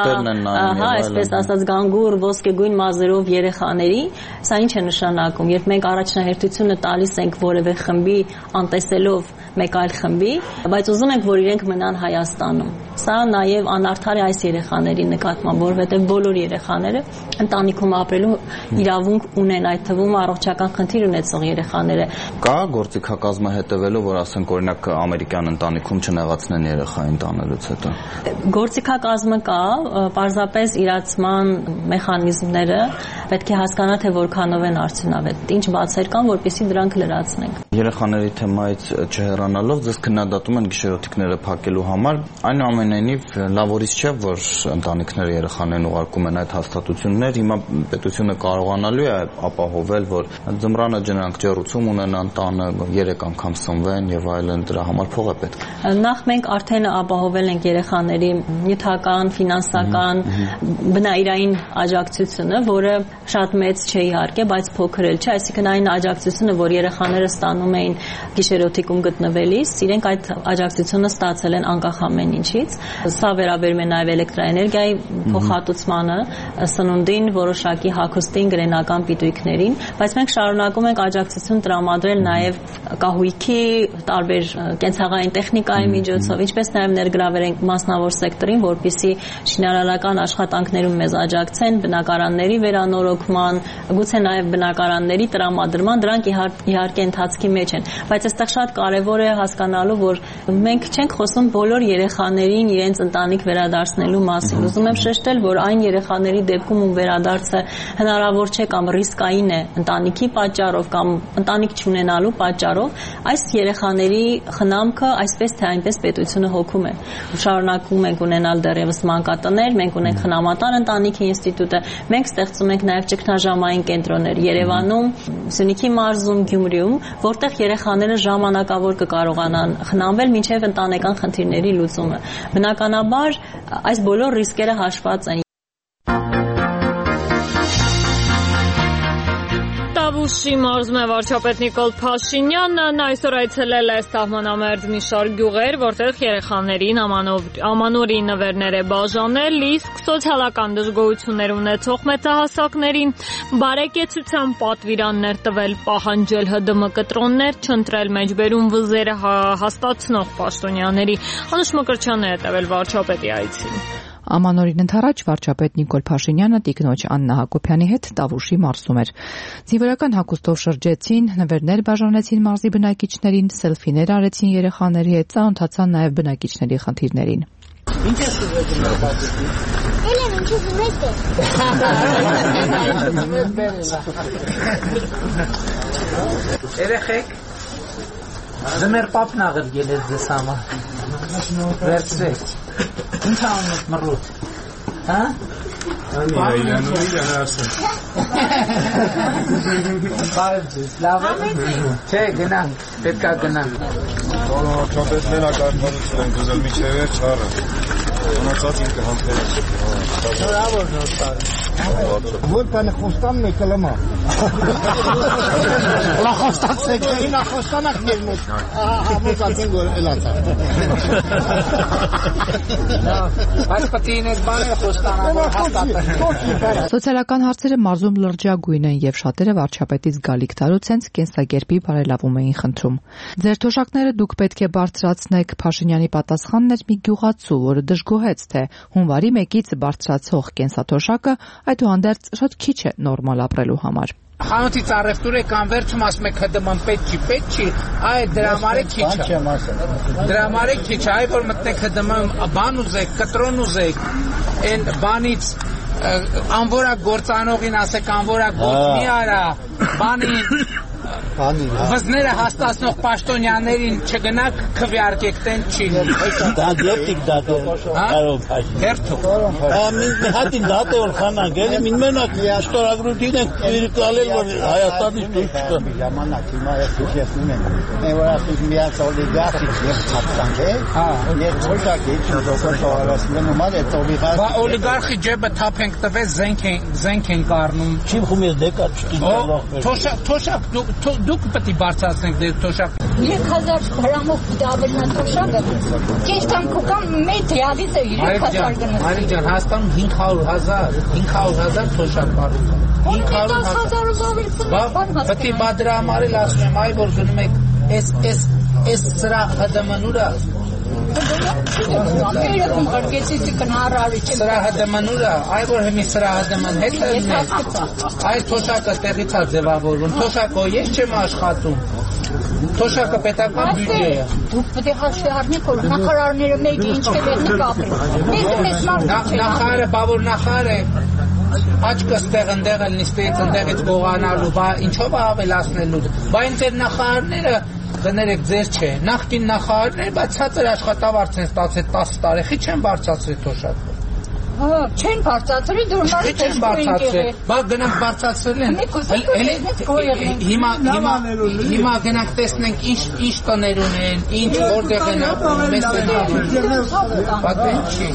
այսպես ասած գանգուր, ոսկեգույն մազերով երեխաների, սա ինչ է նշանակում, երբ մենք առաջնահերթությունը տալիս ենք որևէ խմբի անտեսելով մեկ այլ խմբի, բայց ուզում ենք, որ իրենք մնան Հայաստանում։ Սա նաև անարդար է այս երեխաների նկատմամբ, որովհետև բոլոր երեխաները ընտանիքում ապրելու իրավունք ունեն, այդ թվում առողջական խնդիր ունեցող երեխաները։ Կա գործիքակազմը հետևելու, որ ասենք օրինակ ամերիկյան ընտանիքում չնեղացնեն երեխային տանելուց հետո։ Գործիքակազմը կա, պարզապես իրացման մեխանիզմները պետք է հասկանա, թե որքանով են արդյունավետ, ինչ բացեր կան, որպեսզի դրանք լրացնենք։ Երեխաների թեմայից չհեռանալով, ձեզ քննադատում են գիշերօթիկները փակելու համար, այնուամենայնիվ լավորից չէ, որ ընտանիքները երեխաներին ուղարկում են այդ հաստատություններ, հիմա պետությունը կարողանալու է ապահովել, որ ձմռանը ջրանք ջեռուցում ունենան տանը, 3 անգամ սնվեն եւ այլն, դրա համար փող է պետք։ Նախ մենք արդեն ապահովել ենք երեխաների նյութական, ֆինանսական, բնայրային աջակցությունը, որը շատ մեծ չէ իհարկե, բայց փոքր էլ չէ, այսինքն այն աջակցությունը, որ երեխաները ստանում էին գիշերօթիկում գտնվելիս, իրենք այդ աջակցությունը ստացել են անկախ ամեն ինչից։ Սա վերաբերում է նաև էլեկտրաէներգիայի փոխհատուցմանը, սնունդին, որոշակի հագուստին, գրենական պիտույքներին, բայց մենք շարունակում ենք աջակցություն տրամադրել նաև կահույքի, տարբեր կենցաղային տեխնիկայի միջոցով, ինչպես նաև ներգրավել ենք մասնավոր սեկտորին, որպեսզի շինարարական աշխատանքներում մեզ աջակցեն, բնակարանների վերանորոգման, գուցե նաև բնակարանների տրամադրման, դրանք իհարկե ընթացքի մեջ են, բայց այստեղ շատ կարևոր է հասկանալու, որ մենք չենք խոսում բոլոր երեխաներին իրենց ընտանիք վերադարձնելու մասին։ Ուզում եմ շեշտել, որ այն երեխաների դեպքում ում վերադարձը հնարավոր չէ կամ ռիսկային է ընտանիքի պատճառով կամ ընտանիք չունենալու պատճառով, այս երեխաների խնամքը այսպես թե այնպես պետությունը հոգում է։ Շարունակում ենք ունենալ դեռևս մանկատներ, մենք ունենք խնամատար ընտանիքի ինստիտուտը, մենք ստեղծում ենք նաև ճգնաժամային կենտրոններ Երևանում, Սյունիքի մարզում, Գյումրիում, որտեղ երեխաները ժամանակավոր կկարողանան խնամվել մինչև ընտանեկան խնդիրների լուծումը։ Բնականաբար այս բոլոր ռիսկերը հաշված են։ Տավուշի մարզում է վարչապետ Նիկոլ Փաշինյանը, նա այսօր այցելել է սահմանամերձ մի շարք գյուղեր, որտեղ երեխաներին ամանորի նվերներ է բաժանել, իսկ սոցիալական դժգոհություններ ունեցող մեծահասակներին բարեկեցության պատվիրաններ տվել, պահանջել ՀԴՄ կտրոններ, չընտրել մեջբերում վզերը հաստատնող պաշտոնյաների։ Անուշ Մկրտչյանն է հետևել վարչապետի այցին։ Ամանորին ընդառաջ վարչապետ Նիկոլ Փաշինյանը տիկնոջ Աննա Հակոբյանի հետ Տավուշի մարզում էր։ Զինվորական հագուստով շրջեցին, նվերներ բաժանեցին մարզի բնակիչներին, սելֆիներ արեցին երեխաների հետ, ծանոթացան նաև բնակիչների խնդիրներին։ Ինչ է սուզում Էլեն ինչու զմեստե։ Երեխեք Ձմեր պապն աղրգել է ձեզ համար։ Վերցրեք։ Ինչ անունդ մռուտ։ Հա? Այլանուի դարասը։ Բարև ձեզ, լավ է։ Չէ, գնանք, պետք է գնանք։ Չապետներ ակարգավորություն են գուզել միջև է չարը։ Ունացած ինքը համբերել։ Շնորհավոր նոր տարի։ Որ բանը խոստանն է կլմա։ Լա խոստացեք, ինա խոստանակ մեր մոտ։ Համոզացին որ էլացա։ Բայց պետք է բանը խոստանալ հաստատել։ Սոցիալական հարցերը մարզում լրջագույն են եւ շատերը վարչապետից գալիք տարուց հենց կենսակերպի բարելավում էին խնդրում։ Ձեր թոշակները դուք պետք է բարձրացնեք, Փաշինյանի պատասխանն էր մի գյուղացու, որը դժգոհեց, թե հունվարի 1-ից բարձրացող կենսաթոշակը այդուհանդերձ շատ քիչ է նորմալ ապրելու համար։ Խանութից առևտուր եք անվերջում ասում եք ՀԴՄ-ն պետք չի, այ դրա համար է քիչ է։ Դրա համար է քիչ, այ որ մտնեք ՀԴՄ-ն բան ուզեք, կտրոն ուզեք, այն բանից անվորակ գործանողին ասեք անվորակ գործ մի արա, բանին Վզները հաստացնող պաշտոնյաներին չգնաք քվեարկեք տեն չի։ Դա դեպք կարող փաշի։ Հերթով։ Ամեն հատին դատը որ խանանք, էլի մին մենակ ստորագրություն են քվիրկալել որ Հայաստանից դուրս չկա։ Ժամանակ հիմա ես հիշեցնում եմ։ Մենք որ ասում միած օլիգարխիկ եւ հապտանք է։ Հա, եւ թոշակի դոկտոր արասնեն ու մալ է տովիղար։ Բա օլիգարխի ջեբը թափ ենք տվել զենք են կառնում։ Չի խումես դեկա չտի։ Թոշակ դուք պետք է բարձրացնենք դեր թոշակ 3000 դրամով դավելնա թոշակը ճիշտ կան մեծ ռեալիզը 3000 գնաց Մարի ջան Հայաստանում 500,000 թոշակ կառուցում 500,000 պետք է բա դրա համար էլ ասում եմ այ որ գնում եք այս սրա հդմանուրա Սրա հդմանուրա այ որ հիմի սրա հդման հետ այս թոշակը տեղից է ձևավորվում թոշակը ես չեմ աշխատում Թոշակը պետական բյուջե է Դուք պետք է հաշվի առնեք որ նախարարները մեկը ինչ կերնի կապել Նախարարը բա որ նախարարը աչքը ստեղ ընդեղ էլ նստեց ընդեղից գողանալու բա ինչով ավելացնելու բա ինձ էր նախարարները Կներեք ձեր չէ, նախկին նախարարներ, բայց ցածր աշխատավարձ են ստացել 10 տարեխի չեն բարձրացրել թոշակը։ Հա, չեն բարձրացրել, դուրմարի չեն բարձրացրել։ Բա գնանք բարձրացրել են։ Հիմա գնանք տեսնենք ինչ տներ ունեն, ինչ որտեղ են ապրում, մեզ Բա դե չի,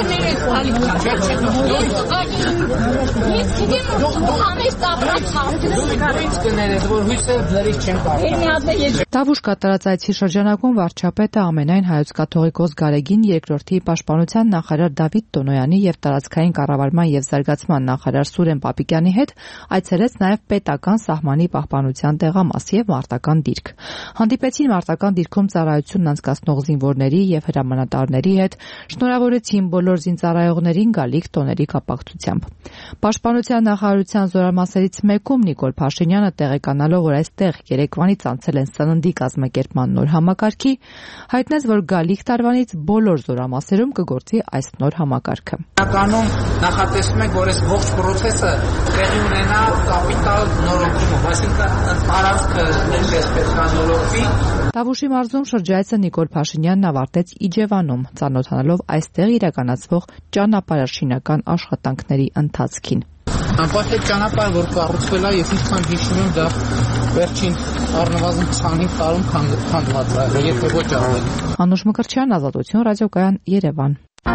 Տավուշ կատարած այցի շրջանակում վարչապետը ամենայն հայոց կաթողիկոս Գարեգին II պաշտպանության նախարար Դավիթ Տոնոյանի եւ տարածքային կառավարման եւ զարգացման նախարար Սուրեն Պապիկյանի հետ այցելեց նաեւ պետական սահմանի պահպանության տեղամաս եւ մարտական դիրք։ Հանդիպեցին մարտական դիրքում ծառայությունն անցկացնող զինվորների եւ հրամանատարների հետ, շնորհավորեցին բոլոր զինծառայողներին գալիք տոների կապակցությամբ։ Պաշտպանության նախարարության զորամասերից մեկում Նիկոլ Փաշինյանը տեղեկանալով որ այստեղ երեկվանից անցել են սննդի կազմակերպման նոր համակարգի, հայտնեց որ գալիք տարվանից բոլոր զորամասերում կգործի այս նոր համակարգը։ Ականում նախատեսում ենք, որ այս ողջ process-ը տեղի ունենա կապիտալ նորոգումով, այսինքն տարածքը նույնպես պետք է նորոգվի։ Տավուշի մարզում շրջայցը Նիկոլ Փաշինյանն ավարտեց Իջևանում, ծանոթանալով այստեղ իրականացվող ճանապարհաշինական աշխատանքների ընթացքին։ Անպայման ճանապարհը որ կառուցվել է, ես ինքան հիշում եմ դա վերջին առնվազն 25 տարում քանդված է, եթե ոչ ավելի։ Անուշ Մկրտչյան, Ազատություն, ռադիոկայան, Երևան։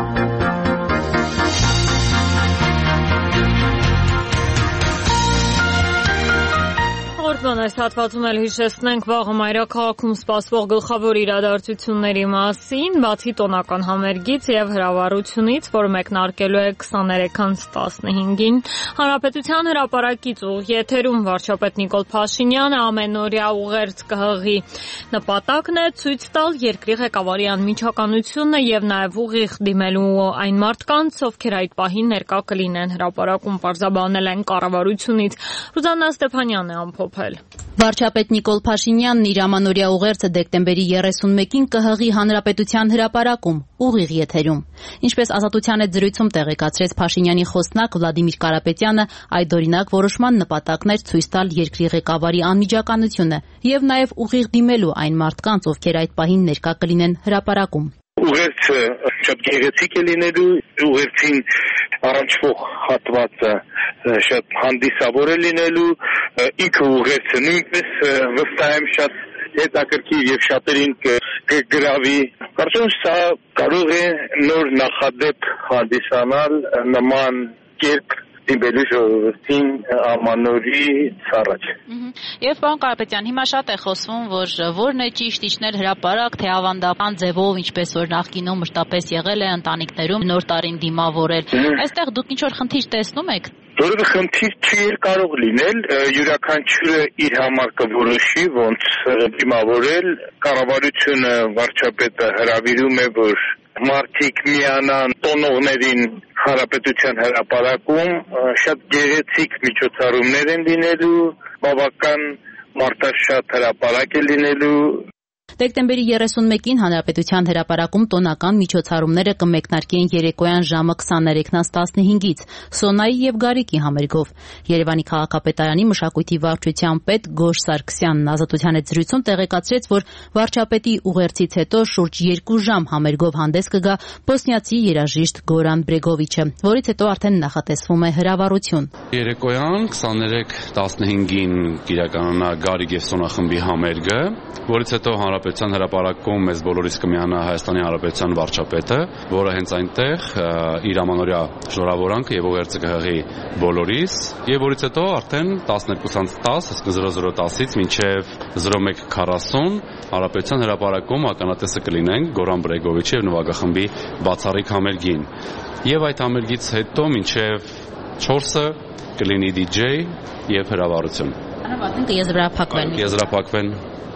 Այս հատվածում էլ հիշեցնենք վաղը մայրաքաղաքում սպասվող գլխավոր իրադարձությունների մասին, բացի տոնական համերգից եւ հրավառությունից, որը մեկնարկելու է 23:15-ին, Հանրապետության հրապարակից ուղիղ եթերում վարչապետ Նիկոլ Փաշինյանը ամենօրյա ուղերձ կհղի։ Նպատակն է ցույց տալ երկրի ղեկավարի անմիջականությունը եւ նաեւ ուղիղ դիմելու այն մարդկանց, ովքեր այդ պահին ներկա կլինեն հրապարակում, պարզաբանել են կառավարությունից։ Ռուզաննա Ստեփանյանն է ամփոփել։ Վարչապետ Նիկոլ Փաշինյանն իր ամանորյա ուղերձը դեկտեմբերի 31-ին կհղի Հանրապետության հրապարակում, ուղիղ եթերում։ Ինչպես Ազատության հետ զրույցում տեղեկացրեց Փաշինյանի խոսնակ Վլադիմիր Կարապետյանը, այդօրինակ որոշման նպատակն էր ցույց տալ երկրի ղեկավարի անմիջականությունը եւ նաեւ ուղիղ դիմելու այն մարդկանց, ովքեր այդ պահին ներկա կլինեն հրապարակում։ Ուղերձը շատ գեղեցիկ է լինելու, ուղերձին առնչվող հատվածը շատ հանդիսավոր է լինելու, ինքը ուղերձը նույնպես վստահ եմ շատ հետաքրքիր եւ շատերին կգրավի։ Կարծում եմ սա կարող է նոր նախադեպ հանդիսանալ նման կերպ դիմելու ժողովրդին ամանորից առաջ։ Եվ պարոն Կարապետյան, հիմա շատ է խոսվում, որ որն է ճիշտ իջնել հրապարակ, թե ավանդական ձևով, ինչպես որ նախկինում մշտապես եղել է ընտանիքներում նոր տարին դիմավորել։ Այստեղ դուք ինչ-որ խնդիր տեսնում եք։ Որևէ խնդիր չի կարող լինել, յուրաքանչյուրը իր համար կորոշի ոնց դիմավորել, կառավարությունը վարչապետը հրավիրում է, որ մարդիկ միանան տոնողներին Հանրապետության հրապարակում, շատ գեղեցիկ միջոցառումներ են լինելու, բավական մարդաշատ հրապարակ է լինելու։ Դեկտեմբերի 31-ին Հանրապետության հրապարակում տոնական միջոցառումները կմեկնարկեին երեկոյան ժամը 23-ից 15-ից Սոնայի եւ Գարիկի համերգով։ Երևանի քաղաքապետարանի մշակույթի վարչության պետ Գոշ Սարգսյանն Ազատության հետ զրույցում տեղեկացրեց, որ վարչապետի ուղերձից հետո շուրջ 2 ժամ համերգով հանդես կգա բոսնիացի երաժիշտ Գորան Բրեգովիչը, որից հետո արդեն նախատեսվում է հրավառություն։ Երեկոյան 23-15-ին կիրականանա Գարիկ եւ Սոնա խմբի համերգը, որից հետո Հանրապետության հրապարակում մեզ բոլորիս կմիանա Հայաստանի Հանրապետության վարչապետը, որը հենց այնտեղ իր ամանորյա շնորհավորանքը եւ ուղերձը կհղի բոլորիս, եւ որից հետո արդեն 12:10, այսինքն 00:10-ից մինչեւ 01:40 Հանրապետության հրապարակում ականատեսը կլինենք Գորան Բրեգովիչի եւ նվագախմբի բացառիկ համերգին։ Եւ այդ համերգից հետո մինչեւ 4-ը կլինի DJ եւ հրավառություն։ Անհավատին կեզրափակվեն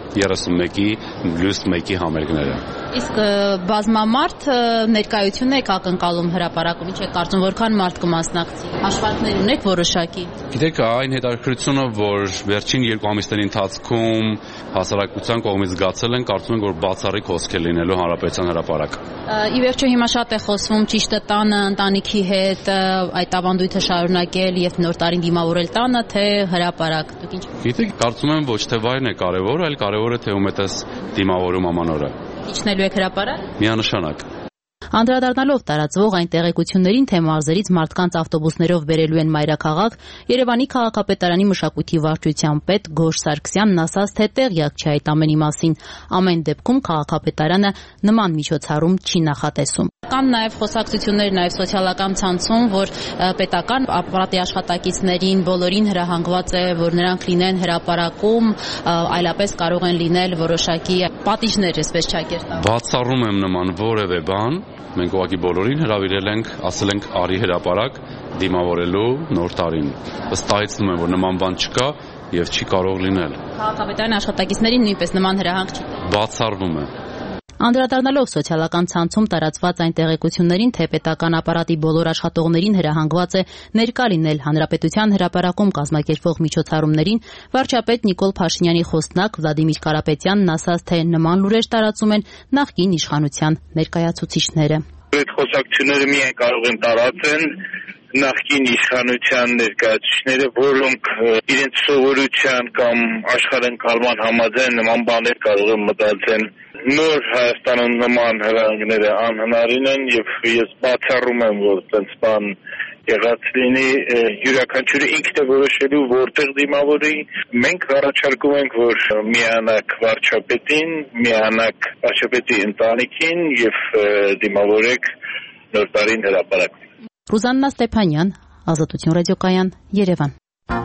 31-ի պլյուս 1-ի համերգները։ Իսկ բազմամարդ ներկայություն եք ակնկալում հրապարակում, ինչ եք կարծում, որքան մարդ կմասնակցի։ Հաշվարկներ ունեք որոշակի։ Գիտեք, այն հետաքրքրությունը, որ վերջին 2 ամիսների ընթացքում հասարակության կողմից զգացել են, կարծում եմ, որ բացառիկ հոսք է լինելու Հանրապետության հրապարակ։ Ի վերջո հիմա շատ է խոսվում ճիշտ է տանը ընտանիքի հետ այդ ավանդույթը շարունակել եւ նոր տարին դիմավորել տանը, թե հրապարակ։ Դուք ինչ։ Գիտեք, կարծում եմ ոչ թե վայրն է կարևոր, այլ կարևորը թե ում ես դիմավորում ամանորը։ Իջնելու եք հրապարակ։ Միանշանակ։ Անդրադառնալով տարածվող այն տեղեկություններին, թե մարզերից մարդկանց ավտոբուսներով բերելու են մայրաքաղաք, Երևանի քաղաքապետարանի մշակույթի վարչության պետ Գոշ Սարգսյանն ասաց, թե տեղյակ չէ այդ ամենի մասին։ Ամեն դեպքում քաղաքապետարանը նման միջոցառում չի նախատեսում։ Կան նաև խոսակցություններ նաև սոցիալական ցանցում, որ պետական ապարատի աշխատակիցներին բոլորին հրահանգված է, որ նրանք լինեն հրապարակում, այլապես կարող են լինել որոշակի պատիժներ, այսպես չակերտալ։ Բացառում եմ նման որևէ բան։ Մենք ուղղակի բոլորին հրավիրել ենք, ասել ենք արի հրապարակ դիմավորելու նոր տարին։ Վստահեցնում եմ, որ նման բան չկա եւ չի կարող լինել։ Քաղաքապետարանի աշխատակիցներին նույնպես նման հրահանգ չի։ Բացառվում է։ Անդրադառնալով սոցիալական ցանցում տարածված այն տեղեկություններին, թե պետական ապարատի բոլոր աշխատողներին հրահանգված է ներկա լինել Հանրապետության հրապարակում կազմակերպվող միջոցառումներին, վարչապետ Նիկոլ Փաշինյանի խոսնակ Վլադիմիր Կարապետյանն ասաց, թե նման լուրեր տարածում են նախկին իշխանության ներկայացուցիչները։ Այդ խոսակցությունները միայն կարող են տարածեն նախկին իշխանության ներկայացուցիչները, որոնք իրենց սովորության կամ աշխարհընկալման համաձայն նման բաներ կարող են մտածեն։ Նոր Հայաստանում նման հրահանգները անհնարին են եւ ես բացառում եմ, որ այդպես բան եղած լինի, յուրաքանչյուրը ինքն է որոշելու որտեղ դիմավորի։ Մենք առաջարկում ենք, որ միանաք վարչապետին, միանաք վարչապետի ընտանիքին եւ դիմավորեք նոր տարին հրապարակ։ Ռուզաննա Ստեփանյան, Ազատություն ռադիոկայան, Երևան։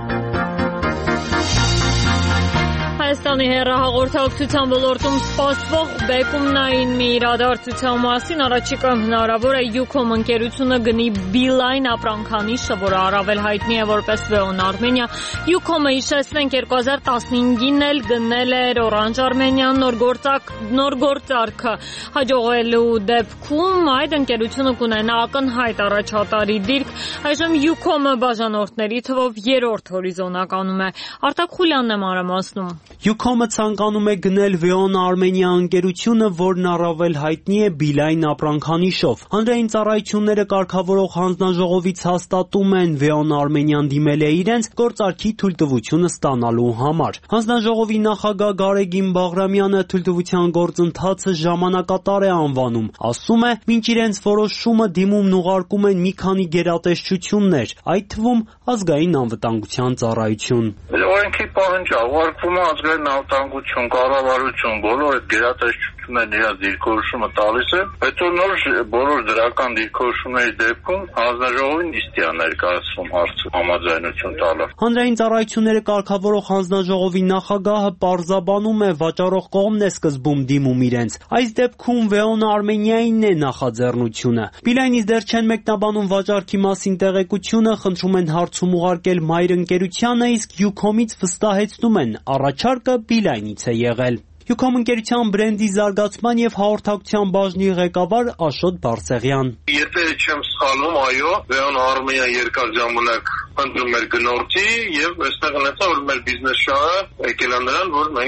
Հայաստանի հեռահաղորդակցության ոլորտում սպասվող բեկումնային մի իրադարձության մասին առաջիկայում հնարավոր է Ucom ընկերությունը գնի Beeline ապրանքանիշը, որը առավել հայտնի է որպես Veon Armenia։ Ucom-ը հիշեցնենք 2015-ին էլ գնել էր Orange Armenia-ն նոր գործարքը հաջողելու դեպքում այդ ընկերությունը կունենա ակնհայտ առաջատարի դիրք։ Այժմ Ucom-ը բաժանորդների թվով 3-րդ հորիզոնականում է։ Արտակ Խուլյանն է մանրամասնում։ Ucom-ը ցանկանում է գնել Veon Armenia ընկերությունը, որն առավել հայտնի է Beeline ապրանքանիշով։ Հանրային ծառայությունները կարգավորող հանձնաժողովից հաստատում են Veon Armenia-ն դիմել է իրենց գործարքի թույլտվությունը ստանալու համար։ Հանձնաժողովի նախագահ Գարեգին Բաղրամյանը թույլտվության գործընթացը ժամանակատար է անվանում։ Ասում է, մինչ իրենց որոշումը դիմումն ուղարկում են մի քանի գերատեսչություններ, այդ թվում ազգային անվտանգության ծառայություն։ Օրենքի պահանջը ուղարկվում է ազգային անվտանգություն, կառավարություն, բոլոր այդ գերատեսչություններն իրաց դիրքորոշումը տալիս է, հետո բոլոր դրական դիրքորոշումների դեպքում հանձնաժողովին նիստի է ներկայացվում հարցը համաձայնություն տալը։ Հանրային ծառայությունները կարգավորող հանձնաժողովի նախագահը պարզաբանում է, վաճառող կողմն է սկզբում դիմում իրենց։ Այս դեպքում Veon Armenia-ինն է նախաձեռնությունը։ Beeline-ից դեռ չեն մեկնաբանում վաճառքի մասին տեղեկությունը, խնդրում են հարցում ուղարկել մայր ընկերությանը, իսկ Ucom-ից վստահեցնում են, առաջարկը Beeline-ից է եղել։ Ucom ընկերության բրենդի զարգացման եւ հաղորդակցության բաժնի ղեկավար Աշոտ Բարսեղյան։ Եթե չեմ սխալվում, այո, Veon Armenia երկար ժամանակ ընտրում էր գնորդի եւ այստեղ ունեցա, որ մեր բիզնես շահը եկել է նրան, որ մենք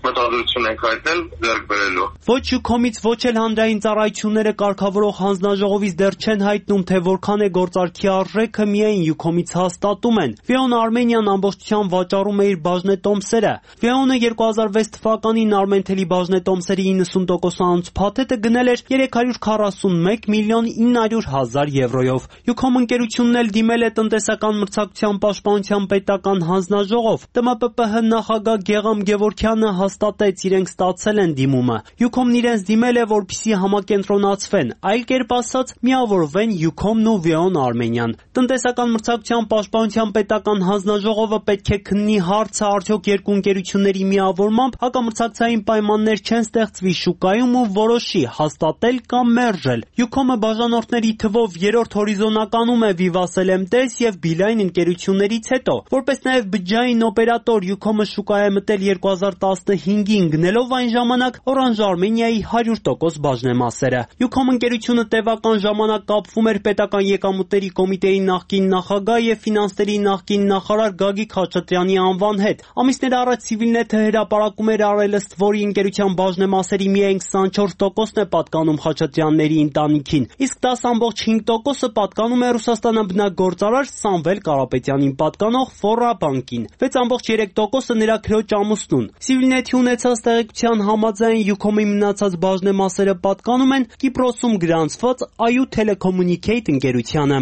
մտադրություն ենք հայտնել ձեռք բերելու։ Ոչ յուքոմից, ոչ էլ հանրային ծառայությունները կարգավորող հանձնաժողովից դեռ չեն հայտնում, թե որքան է գործարքի արժեքը, միայն յուքոմից հաստատում են։ Վիոն Արմենիան ամբողջությամբ վաճառում է իր բաժնետոմսերը։ Վիոնը 2006 թվականին Արմենթելի բաժնետոմսերի 90%-անոց փաթեթը գնել էր 341 միլիոն 900 հազար եվրոյով։ Յուքոմ ընկերությունն էլ դիմել է տնտեսական մրցակցության պաշտպանության պետական հանձնաժողով։ ՏՄՊՊՀ նախագահ Գեգամ Գևորգյանը հաստատեց, իրենք ստացել են դիմումը։ Յուքոմն իրենց դիմել է, որպեսզի համակենտրոնացվեն, այլ կերպ ասած, միավորվեն Յուքոմն ու Վիոն Արմենիան։ Տնտեսական մրցակցության պաշտպանության պետական հանձնաժողովը պետք է քննի հարցը, արդյոք երկու ընկերությունների միավորմամբ հակամրցակցային պայմաններ չեն ստեղծվի շուկայում ու որոշի հաստատել կամ մերժել։ Յուքոմը բաժանորդների թվով երրորդ հորիզոնականում է Vivatel MTS եւ Beeline ընկերություններից հետո։ Որպես նաև բջջային օպերատոր Յուքոմը շուկա է մտել 2015-ին, գնելով այն ժամանակ Orange Armenia-ի 100% բաժնեմասերը։ Յուքոմ ընկերությունը տևական ժամանակ կապվում էր պետական եկամուտների կոմիտեի նախկին նախագահ եւ ֆինանսների նախկին նախարար Գագիկ Խաչատրյանի անվան հետ։ Ամիսներ առաջ Civilnet-ը հրապարակում էր արել, ըստ որի ընկերության բաժնեմասերի միայն 24%-ն է պատկանում Խաչատրյանների ընտանիքին, իսկ 10.5%-ը պատկանում է Ռուսաստանաբնակ գործարար Սամվել Կարապետյանին պատկանող Ֆորա բանկին, 6.3%-ը նրա քրոջ ամուսնուն։ Civilnet-ի ունեցած տեղեկության համաձայն Յուքոմի մնացած բաժնեմասերը պատկանում են Կիպրոսում գրանցված Ayu Telecommunicate ընկերությանը։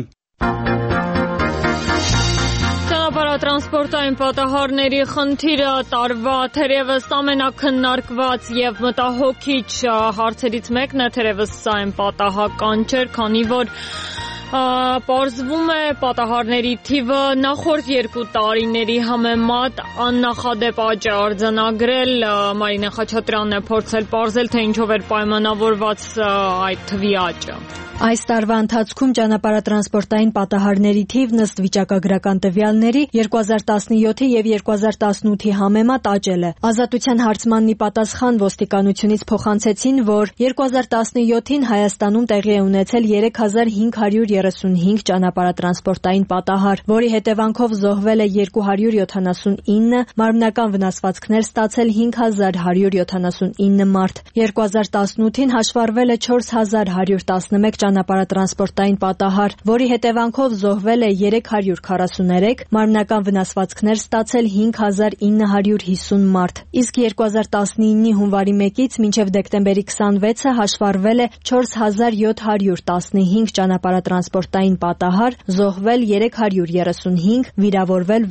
Ճանապարհատրանսպորտային պատահարների խնդիրը տարվա թերևս ամենաքննարկված եւ մտահոգիչ հարցերից մեկն է, թերևս սա այն պատահական չէր, քանի որ պարզվում է պատահարների թիվը նախորդ 2 տարիների համեմատ աննախադեպ աճ է արձանագրել։ Մարինե Խաչատրյանն է փորձել պարզել, թե ինչով էր պայմանավորված այդ թվի աճը։ Այս տարվա ընթացքում ճանապարհատրանսպորտային պատահարների թիվն ըստ վիճակագրական տվյալների 2017-ի եւ 2018-ի համեմատ աճել է։ Ազատության հարցմանն ի պատասխան ոստիկանությունից փոխանցեցին, որ 2017-ին Հայաստանում տեղի է ունեցել 3535 ճանապարհատրանսպորտային պատահար, որի հետևանքով զոհվել է 279, մարմնական վնասվածքներ ստացել 5179 մարդ։ 2018-ին հաշվառվել է 4111 ճանապարհատրանսպորտային պատահար, որի հետևանքով զոհվել է 343, մարմնական վնասվածքներ ստացել 5950 մարդ։ Իսկ 2019-ի հունվարի 1-ից մինչև դեկտեմբերի 26-ը հաշվառվել է 4715 ճանապարհատրանսպորտային պատահար, զոհվել 335, վիրավորվել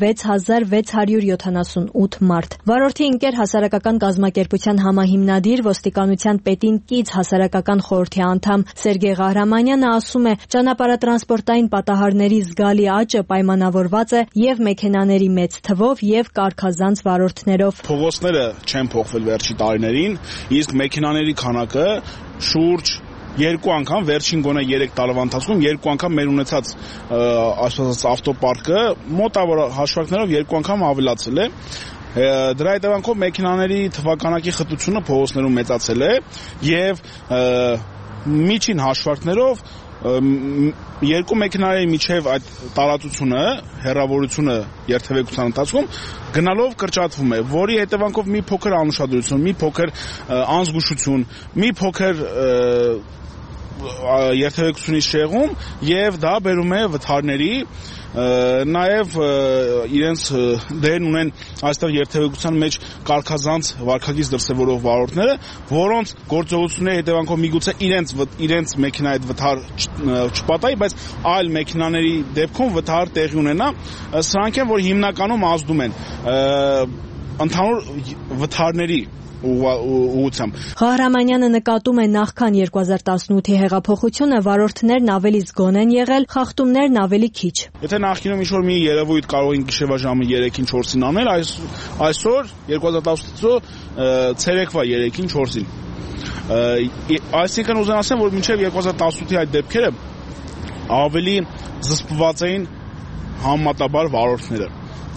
6678 մարդ։ Վարորդի ընկեր հասարակական կազմակերպության համահիմնադիր, ոստիկանության պետին կից հասարակական խորհրդի անդամ Սերգեյ Ղահրամանյանը ասում է, ճանապարհատրանսպորտային պատահարների զգալի աճը պայմանավորված է եւ մեքենաների մեծ թվով եւ կարգազանց վարորդներով։ Փողոցները չեն փոխվել վերջի տարիներին, իսկ մեքենաների քանակը շուրջ 2 անգամ վերջին գոնե 3 տարվա ընթացքում 2 անգամ մեր ունեցած այսպես ավտոպարկը մոտավոր հաշվարկներով 2 անգամ ավելացել է։ Դրա հետևանքով մեքենաների թվականակի խտությունը փողոցներում մեծացել է եւ միջին հաշվարկներով երկու մեքենաների միջև այդ տարածությունը, հեռավորությունը երթևեկության ընթացքում գնալով կրճատվում է, որի հետևանքով մի փոքր անուշադրություն, մի փոքր անզգուշություն, մի փոքր երթևեկությունի շեղում եւ դա բերում է վթարների նաև իրենց դերն ունեն այստեղ երթևեկության մեջ կարգազանց վարքագիծ դրսևորող վարորդները, որոնց գործողությունների հետևանքով միգուցե իրենց մեքենայի հետ վթար չպատահի, բայց այլ մեքենաների դեպքում վթար տեղի ունենա, սրանք են, որ հիմնականում ազդում են ընդհանուր վթարների ուղղությամբ։ Ղահրամանյանը նկատում է նախքան 2018-ի հեղափոխությունը վարորդներն ավելի զգոն են եղել, խախտումներն ավելի քիչ։ Եթե նախկինում ինչ-որ մի երևույթ կարող են գիշերվա ժամը 3-ին 4-ին անել, այսօր 2018-ը ցերեկվա 3-ին 4-ին։ Այսինքն ուզեն ասեմ, որ մինչև 2018-ի այդ դեպքերը ավելի զսպված էին համեմատաբար վարորդները։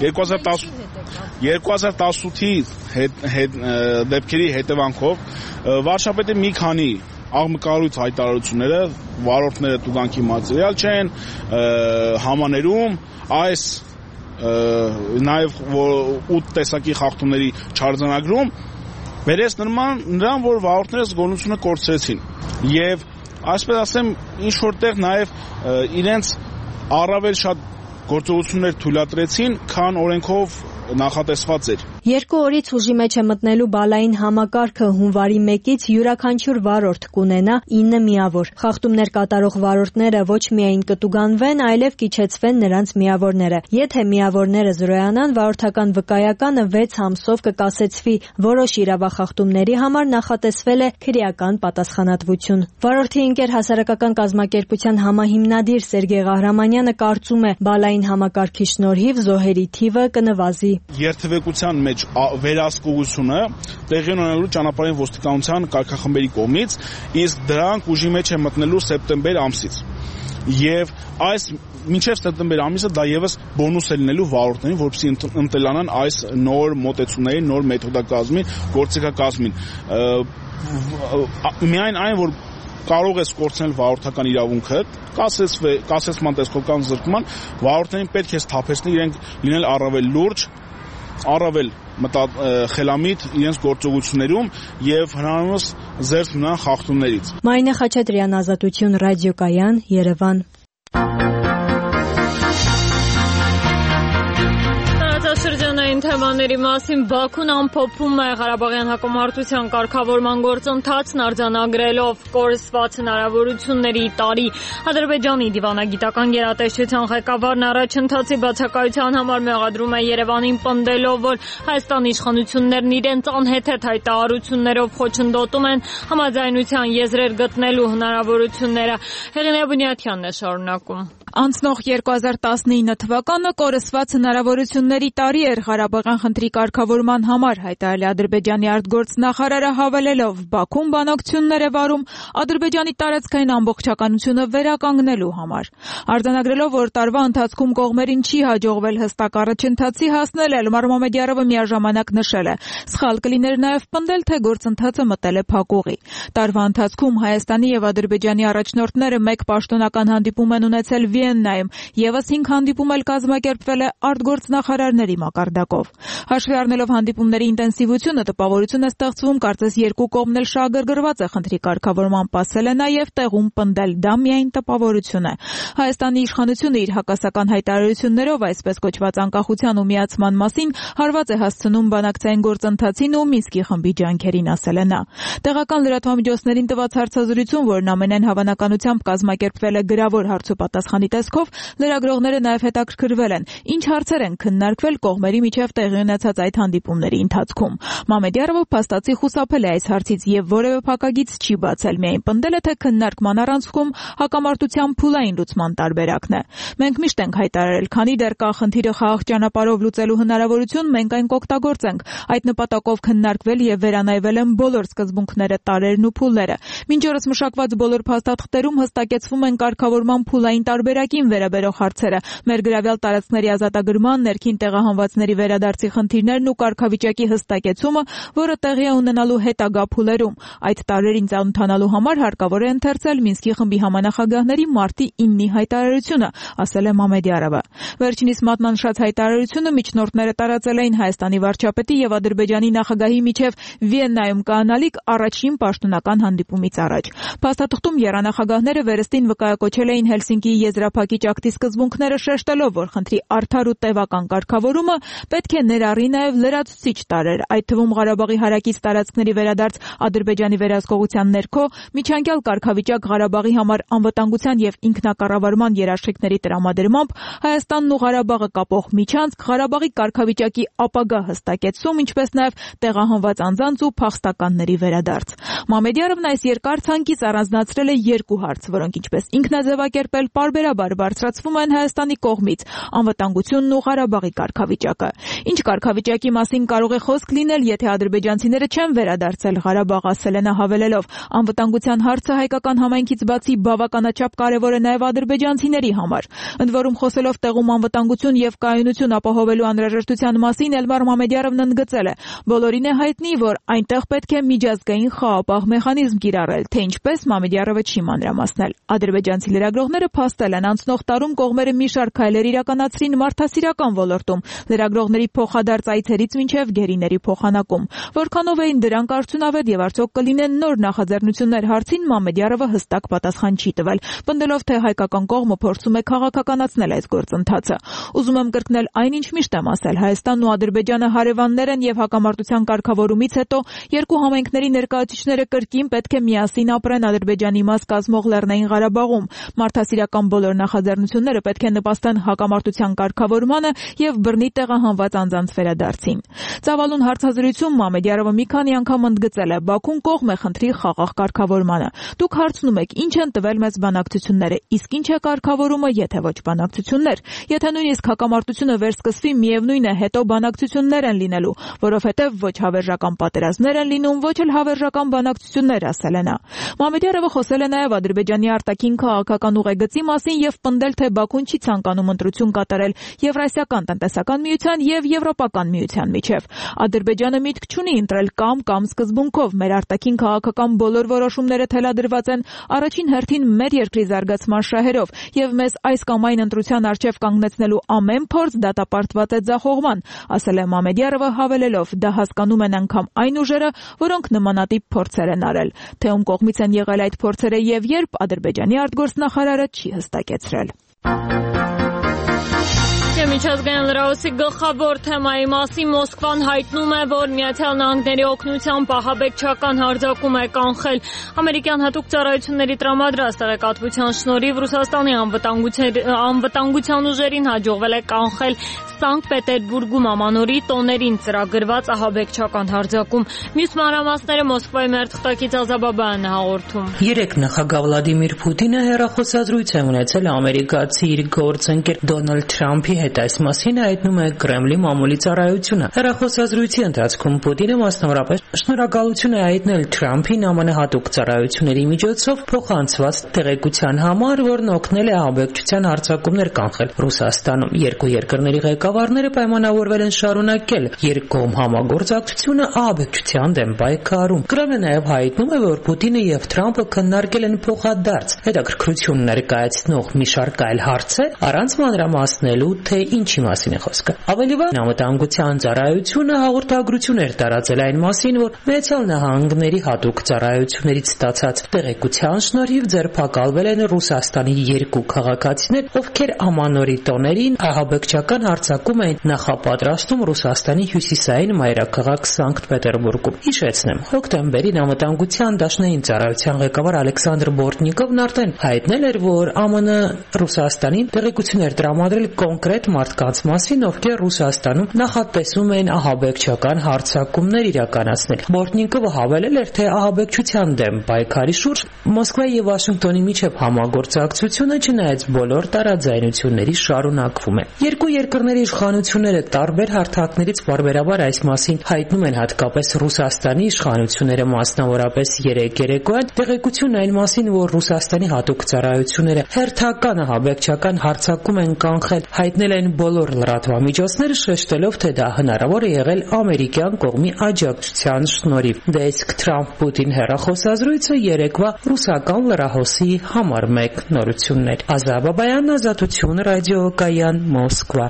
2018-ի դեպքերի հետևանքով վարչապետի մի քանի աղմկահարույց հայտարարությունները վարորդները տուգանքի մատերիալ չեն, համաներում այս նաև 8 տեսակի խախտումների չարձանագրում բերեց նրան, որ վարորդները զգոնությունը կորցրեցին եւ այսպես ասեմ ինչ որտեղ նաեւ իրենց առավել շատ գործողություններ թույլատրեցին, քան օրենքով նախատեսված էր։ 2 օրից ուժի մեջ է մտնելու բալային համակարգը հունվարի 1-ից յուրաքանչյուր վարորդ կունենա 9 միավոր։ Խախտումներ կատարող վարորդները ոչ միայն կտուգանվեն, այլև կիջեցվեն նրանց միավորները։ Եթե միավորները զրոյանան, վարորդական վկայականը 6 ամսով կկասեցվի։ Որոշ իրավախախտումների համար նախատեսվել է քրեական պատասխանատվություն։ Վարորդի ընկեր հասարակական կազմակերպության համահիմնադիր Սերգեյ Ղահրամանյանը կարծում է, բալային համակարգի շնորհիվ զոհերի թիվը կնվազի։ Երթևեկության մեջ վերահսկողությունը տեղի ունենալու ճանապարհային ոստիկանության կարգախմբերի կողմից, իսկ դրանք ուժի մեջ է մտնելու սեպտեմբեր ամսից։ Եվ այս մինչև սեպտեմբեր ամիսը դա եւս բոնուս է լինելու վարորդներին, որպեսզի ընտելանան այս նոր մոտեցումներին, նոր մեթոդակազմին, գործիքակազմին։ Միայն այն, որ կարող ես կորցնել վարորդական իրավունքը, կասեցման տեսքով կամ զրկման, վարորդներին պետք է սթափեցնել իրենք լինել առավել լուրջ, առավել խելամիտ իրենց գործողություններում եւ հնարավորինս զերծ մնան խախտումներից։ Մայնե Խաչատրյան, Ազատություն, ռադիոկայան, Երևան։ Շրջանային թեմաների մասին Բաքուն ամփոփում է Ղարաբաղյան հակամարտության կարգավորման գործընթացն արձանագրելով կորսված հնարավորությունների տարի։ Ադրբեջանի դիվանագիտական գերատեսչության ղեկավարն առաջընթացի բացակայության համար մեղադրում է Երևանին, պնդելով, որ Հայաստանի իշխանություններն իրենց անհեթեթ հայտարարություններով խոչընդոտում են համաձայնության եզրեր գտնելու հնարավորությունները։ Հեղինե Բունյաթյանն է շարունակում։ Անցնող 2019 թվականը կորսված հնարավորությունների տարի էր Ղարաբաղյան խնդրի կարգավորման համար, հայտարարել է Ադրբեջանի արտգործնախարարը, հավելելով Բաքուն բանակցություններ է վարում Ադրբեջանի տարածքային ամբողջականությունը վերականգնելու համար։ Արձանագրելով, որ տարվա ընթացքում կողմերին չի հաջողվել հստակ առաջընթացի հասնել, Էլմար Մամեդյարովը միաժամանակ նշել է. սխալ կլիներ նաև պնդել, թե գործընթացը մտել է փակուղի։ Տարվա ընթացքում Հայաստանի եւ Ադրբեջանի առաջնորդները մեկ պաշտոնական հանդիպում են ունեցել Վիեննայում, եւս 5 հանդիպում էլ կազմակերպվել է արտգործնախարարների մակարդակով։ Հաշվի առնելով հանդիպումների ինտենսիվությունը, տպավորություն է ստեղծվում, կարծես երկու կողմն էլ շահագրգռված է խնդրի կարգավորման, ասել է նաև տեղում պնդել, դա միայն տպավորություն է։ Հայաստանի իշխանությունը իր հակասական հայտարարություններով, այսպես կոչված անկախության ու միացման մասին, հարված է հասցնում բանակցային գործընթացին ու Մինսկի խմբի ջանքերին, ասել է նա։ Տեղական լրատվամիջոցներին տված հարցազրույցում, որն ամենայն հավանականությամբ կազմակերպվել է գրավոր հարցուպատասխանի տեսքով, լրագրողները նաև հետաքրքրվել են, ինչ հարցեր են քննարկվել կողմերի միջև տեղի ունեցած այդ հանդիպումների ընթացքում։ Մամեդյարովը փաստացի խուսափել է այս հարցից եւ որևէ փակագիծ չի բացել, միայն պնդել է, թե քննարկման առանցքում հակամարտության փուլային լուծման տարբերակն է։ Մենք միշտ ենք հայտարարել, քանի դեռ կա խնդիրը խաղաղ ճանապարհով լուծելու հնարավորություն, մենք այն կօգտագործենք։ Այդ նպատակով քննարկվել եւ վերանայվել են բոլոր սկզբունքները, տարերն ու փուլները։ Մինչ օրս մշակված բոլոր փաստաթղթերում հստակեցվում են կարգավորման փուլային տարբերակին վերաբերող հարցերը, մեր գրավյալ տարածքների ազատագրման, ներքին տեղահանվածների վերադարձի խնդիրներն ու կարգավիճակի հստակեցումը, որը տեղի է ունենալու հետագա փուլերում։ Այդ տարրերին ծանոթանալու համար հարկավոր է ընթերցել Մինսկի խմբի համանախագահների մարտի 9-ի հայտարարությունը, ասել է Մամեդյարովը։ Վերջինիս մատնանշած հայտարարությունը միջնորդները տարածել էին Հայաստանի վարչապետի եւ Ադրբեջանի նախագահի միջև Վիեննայում կանալիք առաջին պաշտոնական հանդիպումից առաջ։ Փաստաթղթում եռանախագահները վերստին վկայակոչել էին Հելսինկիի եզրափակիչ ակտի սկզբունքները, շեշտելով, որ խնդրի արդար ու տևական կարգավորումը պետք է ներառի նաև լրացուցիչ տարրեր, այդ թվում Ղարաբաղի հարակից տարածքների վերադարձ Ադրբեջանի վերահսկողության ներքո, միջանկյալ կարգավիճակ Ղարաբաղի համար անվտանգության եւ ինքնակառավարման երաշխիքների տրամադրմամբ, Հայաստանն ու Ղարաբաղը կապող միջանցք, Ղարաբաղի կարգավիճակի ապագա հստակեցում, ինչպես նաև տեղահանված անձանց ու փախստականների վերադարձ։ Մամեդյարովն այս երկար ցանկից առանձնացրել է երկու հարց, որոնք ինչպես ինքն է ձևակերպել, պարբերաբար բարձրացվում են Հայաստանի կողմից՝ անվտանգությունն ու Ղարաբաղի կարգավիճակը։ Ինչ կարգավիճակի մասին կարող է խոսք լինել, եթե ադրբեջանցիները չեն վերադարձել Ղարաբաղ, ասել է նա, հավելելով. անվտանգության հարցը հայկական համայնքից բացի բավականաչափ կարևոր է նաև ադրբեջանցիների համար։ Ընդ որում, խոսելով տեղում անվտանգություն եւ կայունություն ապահովելու անհրաժեշտության մասին, Էլմար Մամեդյարովն ընդգծել է. բոլորին է հայտնի, որ այնտեղ պետք է միջազգային խաղապահ պահ մեխանիզմ կիրառել, թե ինչպես Մամեդյարովը չի մանրամասնել։ Ադրբեջանցի լրագրողները փաստել են անցնող տարում կողմերը մի շարք քայլեր իրականացրին մարդասիրական ոլորտում, լրագրողների փոխադարձ այցերից մինչև գերիների փոխանակում։ Որքանով էին դրանք արդյունավետ եւ արդյոք կլինեն նոր նախաձեռնություններ հարցին Մամեդյարովը հստակ պատասխան չի տվել, պնդելով, թե հայկական կողմը փորձում է քաղաքականացնել այս գործընթացը։ Ուզում եմ կրկնել այն, ինչ միշտ եմ ասել, Հայաստանն ու Ադրբեջանը հարևաններ են եւ հակամարտության կարգավորումից հետո երկու համայնքների ներկայացուցիչները կրկին պետք է միասին ապրեն Ադրբեջանի մաս կազմող Լեռնային Ղարաբաղում։ Մարդասիրական բոլոր նախաձեռնությունները պետք է նպաստեն հակամարտության կարգավորմանը եւ բռնի տեղահանված անձանց վերադարձին։ Ծավալուն հարցազրույցում Մամեդյարովը մի քանի անգամ ընդգծել է. Բաքուն կողմ է խնդրի խաղաղ կարգավորմանը։ Դուք հարցնում եք, ինչ են տվել մեզ բանակցությունները, իսկ ինչ է կարգավորումը, եթե ոչ բանակցություններ։ Եթե նույնիսկ հակամարտությունը վերսկսվի, միևնույն է, հետո բանակցություններ են լինելու, որովհետեւ ոչ հավերժական պատերազմներ են լինում, ոչ էլ հավերժական բանակցություններ, ասել է նա։ Մամեդյարովը խոսել է նաև Ադրբեջանի արտաքին քաղաքական ուղեգծի մասին եւ պնդել, թե Բաքուն չի ցանկանում ընտրություն կատարել Եվրասիական տնտեսական միության եւ Եվրոպական միության միջեւ։ Ադրբեջանը միտք չունի ընտրել կամ սկզբունքով։ Մեր արտաքին քաղաքական բոլոր որոշումները թելադրված են առաջին հերթին մեր երկրի զարգացման շահերով եւ մեզ այս կամ այն ընտրության առջեւ կանգնեցնելու ամեն փորձ դատապարտված է ձախողման, ասել է Մամեդյարովը, հավելելով, դա հասկանում են անգամ այն ուժերը, որոնք նմանատիպ փորձեր են արել։ Թե ում կողմից են եղել այդ փորձերը եւ երբ, Ադրբեջանի արտգործնախարարը չի հստակեցրել։ Միջազգային լրահոսի գլխավոր թեմայի մասին Մոսկվան հայտնում է, որ Միացյալ Նահանգների օգնությամբ ահաբեկչական հարձակում է կանխել։ Ամերիկյան հատուկ ծառայությունների տրամադրած տեղեկատվության շնորհիվ Ռուսաստանի անվտանգության ուժերին հաջողվել է կանխել Սանկտ Պետերբուրգում ամանորի տոներին ծրագրված ահաբեկչական հարձակում։ Մյուս մանրամասները Մոսկվայի մեր թղթակից Ազաբաբայանն է հաղորդում։ Երեկ նախագահ Վլադիմիր Պուտինը հեռախոսազրույց է ունեցել ամերիկացի իր գործընկեր Դոնալդ Թրամփի հետ։ Այս մասին հայտնում է Կրեմլի մամուլի ծառայությունը։ Հեռախոսազրույցի ընթացքում Պուտինը մասնավորապես շնորհակալություն է հայտնել Թրամփին ԱՄՆ հատուկ ծառայությունների միջոցով փոխանցված տեղեկության համար, որն օգնել է ահաբեկչության հարձակումներ կանխել Ռուսաստանում։ Երկու երկրների ղեկավարները պայմանավորվել են շարունակել երկկողմ համագործակցությունը ահաբեկչության դեմ պայքարում։ Կրեմլը նաև հայտնում է, որ Պուտինը եւ Թրամփը քննարկել են փոխադարձ հետաքրքրություն ներկայացնող մի շարք այլ հարցեր, առանց մանրամասնելու, թե ինչի մասին է խոսքը։ Ավելի վաղ անվտանգության ծառայությունը հաղորդագրություն էր տարածել այն մասին, որ Միացյալ Նահանգների հատուկ ծառայություններից ստացած տեղեկության շնորհիվ ձերբակալվել են Ռուսաստանի երկու քաղաքացիներ, ովքեր ամանորի տոներին ահաբեկչական հարձակում էին նախապատրաստում Ռուսաստանի հյուսիսային մայրաքաղաք Սանկտ Պետերբուրգում։ Հիշեցնեմ, հոկտեմբերին անվտանգության դաշնային ծառայության ղեկավար Ալեքսանդր Բորտնիկովն արդեն հայտնել էր, որ ԱՄՆ Ռուսաստանին տեղեկություն էր տրամադրել կոնկրետ մարդկանց մասին, ովքեր Ռուսաստանում նախատեսում են ահաբեկչական հարձակումներ իրականացնել։ Բորտնիկովը հավելել էր, թե ահաբեկչության դեմ պայքարի շուրջ Մոսկվայի եւ Վաշինգտոնի միջև համագործակցությունը չնայած բոլոր տարաձայնությունների շարունակվում է։ Երկու երկրների իշխանությունները տարբեր հարթակներից բարբերաբար այս մասին հայտնում են, հատկապես Ռուսաստանի իշխանությունները մասնավորապես երեկոյան տեղեկություն այն մասին, որ Ռուսաստանի հատուկ ծառայությունները հերթական ահաբեկչական հարձակում են կանխել, հայտնել են բոլոր լրատվամիջոցները, շեշտելով, թե դա հնարավոր է եղել ամերիկյան կողմի աջակցության շնորհիվ։ Դա իսկ Թրամփ-Պուտին հեռախոսազրույցը երեկվա ռուսական լրահոսի համար 1 նորություններ։ Ազաբաբայան, Ազատություն, ռադիոկայան, Մոսկվա։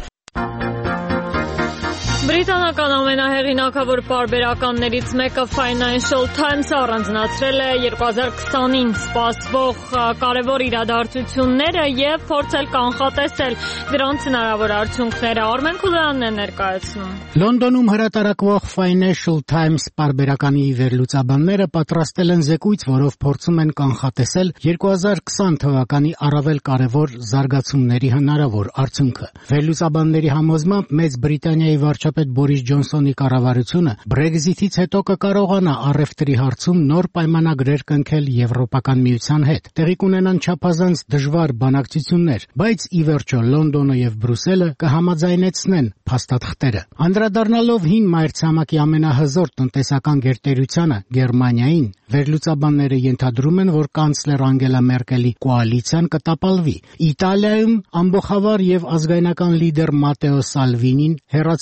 Բրիտանական ամենահեղինակավոր պարբերականներից մեկը Financial Times-ը առանձնացրել է 2020-ին սպասվող կարևոր իրադարձությունները եւ փորձել կանխատեսել դրանց հնարավոր արդյունքները։ Արմեն Քուլյանն է ներկայացնում։ Լոնդոնում հրատարակվող Financial Times պարբերականի վերլուծաբանները պատրաստել են զեկույց, որով փորձում են կանխատեսել 2020 թվականի առավել կարևոր զարգացումների հնարավոր արդյունքը։ Վերլուծաբանների համոզմամբ Մեծ Բրիտանիայի վարչապետ Բորիս Ջոնսոնի կառավարությունը Brexit-ից հետո կկարողանա առևտրի հարցում նոր պայմանագրեր կնքել Եվրոպական միության հետ։ Տեղի կունենան չափազանց դժվար բանակցություններ, բայց ի վերջո Լոնդոնը եւ Բրյուսելը կհամաձայնեցնեն փաստաթղթերը։ Անդրադառնալով հին մայրցամաքի ամենահզոր տնտեսական գերտերությանը Գերմանիային, վերլուծաբանները ենթադրում են, որ կանցլեր Անգելա Մերկելի կոալիցիան կտապալվի։ Իտալիայում ամբողջավար եւ ազգայնական լիդեր Մատեո Սալվինին հեռացել է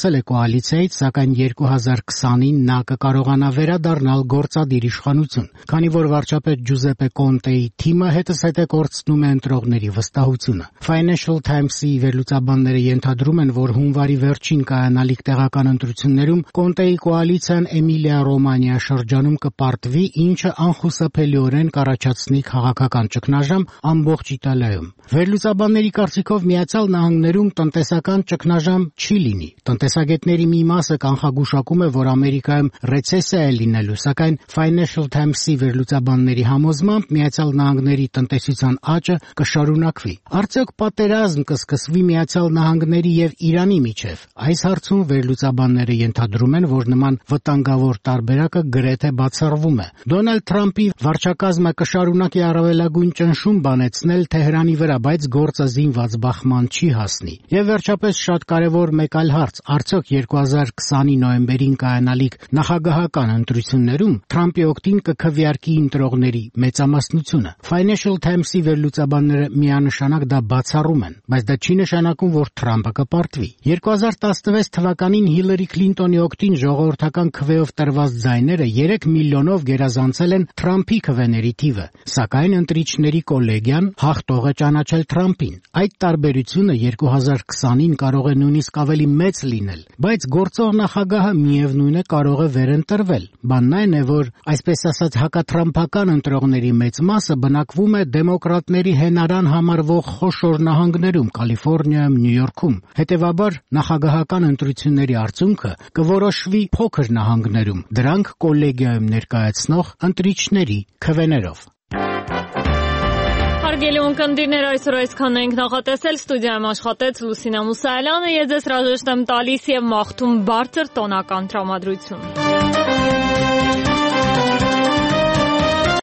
կոալիցիայից, սակայն 2020-ին նա կկարողանա վերադառնալ գործադիր իշխանություն, քանի որ վարչապետ Ջուզեպե Կոնտեի թիմը հետզհետե կորցնում է ընտրողների վստահությունը։ Financial Times-ի վերլուծաբանները ենթադրում են, որ հունվարի վերջին կայանալիք տեղական ընտրություններում Կոնտեի կոալիցիան Էմիլիա-Ռոմանիա շրջանում կպարտվի, ինչը անխուսափելիորեն կառաջացնի քաղաքական ճգնաժամ ամբողջ Իտալիայում։ Վերլուծաբանների կարծիքով Միացյալ Նահանգներում տնտեսական ճգնաժամ չի լինի։ Տնտեսագետների մի մասը կանխագուշակում է, որ Ամերիկայում ռեցեսիա է լինելու, սակայն Financial Times-ի վերլուծաբանների համոզմամբ Միացյալ Նահանգների տնտեսության աճը կշարունակվի։ Արդյոք պատերազմ կսկսվի Միացյալ Նահանգների եւ Իրանի միջև։ Այս հարցում վերլուծաբանները ենթադրում են, որ նման վտանգավոր տարբերակը գրեթե բացառվում է։ Դոնալդ Թրամփի վարչակազմը կշարունակի առավելագույն ճնշում բանեցնել Թեհրանի վրա, բայց գործը զինված բախման չի հասնի։ Եվ վերջապես շատ կարևոր մեկ այլ հարց. արդյոք 2020-ի նոյեմբերին կայանալիք նախագահական ընտրություններում Թրամփի օգտին կքվեարկի ընտրողների մեծամասնությունը։ Financial Times-ի վերլուծաբանները միանշանակ դա բացառում են, բայց դա չի նշանակում, որ Թրամփը կպարտվի։ 2016 թվականին Հիլարի Քլինտոնի օգտին ժողովրդական քվեով տրված ձայները 3 միլիոնով գերազանցել են Թրամփի քվեների թիվը, սակայն ընտրիչների կոլեգիան հաղթող է ճանաչել Թրամփին։ Այդ տարբերությունը 2020-ին կարող է նույնիսկ ավելի մեծ լինել, բայց գործող նախագահը միևնույն է կարող է վերընտրվել։ Բանն այն է, որ այսպես ասած հակաթրամփական ընտրողների մեծ մասը բնակվում է դեմոկրատների հենարան համարվող խոշոր նահանգներում, Կալիֆոռնիայում, Նյու Յորքում։ Հետևաբար նախագահական ընտրությունների արդյունքը կորոշվի փոքր նահանգներում, դրանք կոլեգիայում ներկայացնող ընտրիչների քվեներով։ Հարգելի ունկնդիրներ, այսօր այսքան ենք նախատեսել։ Ստուդիայում աշխատեց Լուսինա Մուսայելյանը, ես ձեզ հրաժեշտ եմ տալիս եւ մաղթում բարձր տոնական տրամադրություն։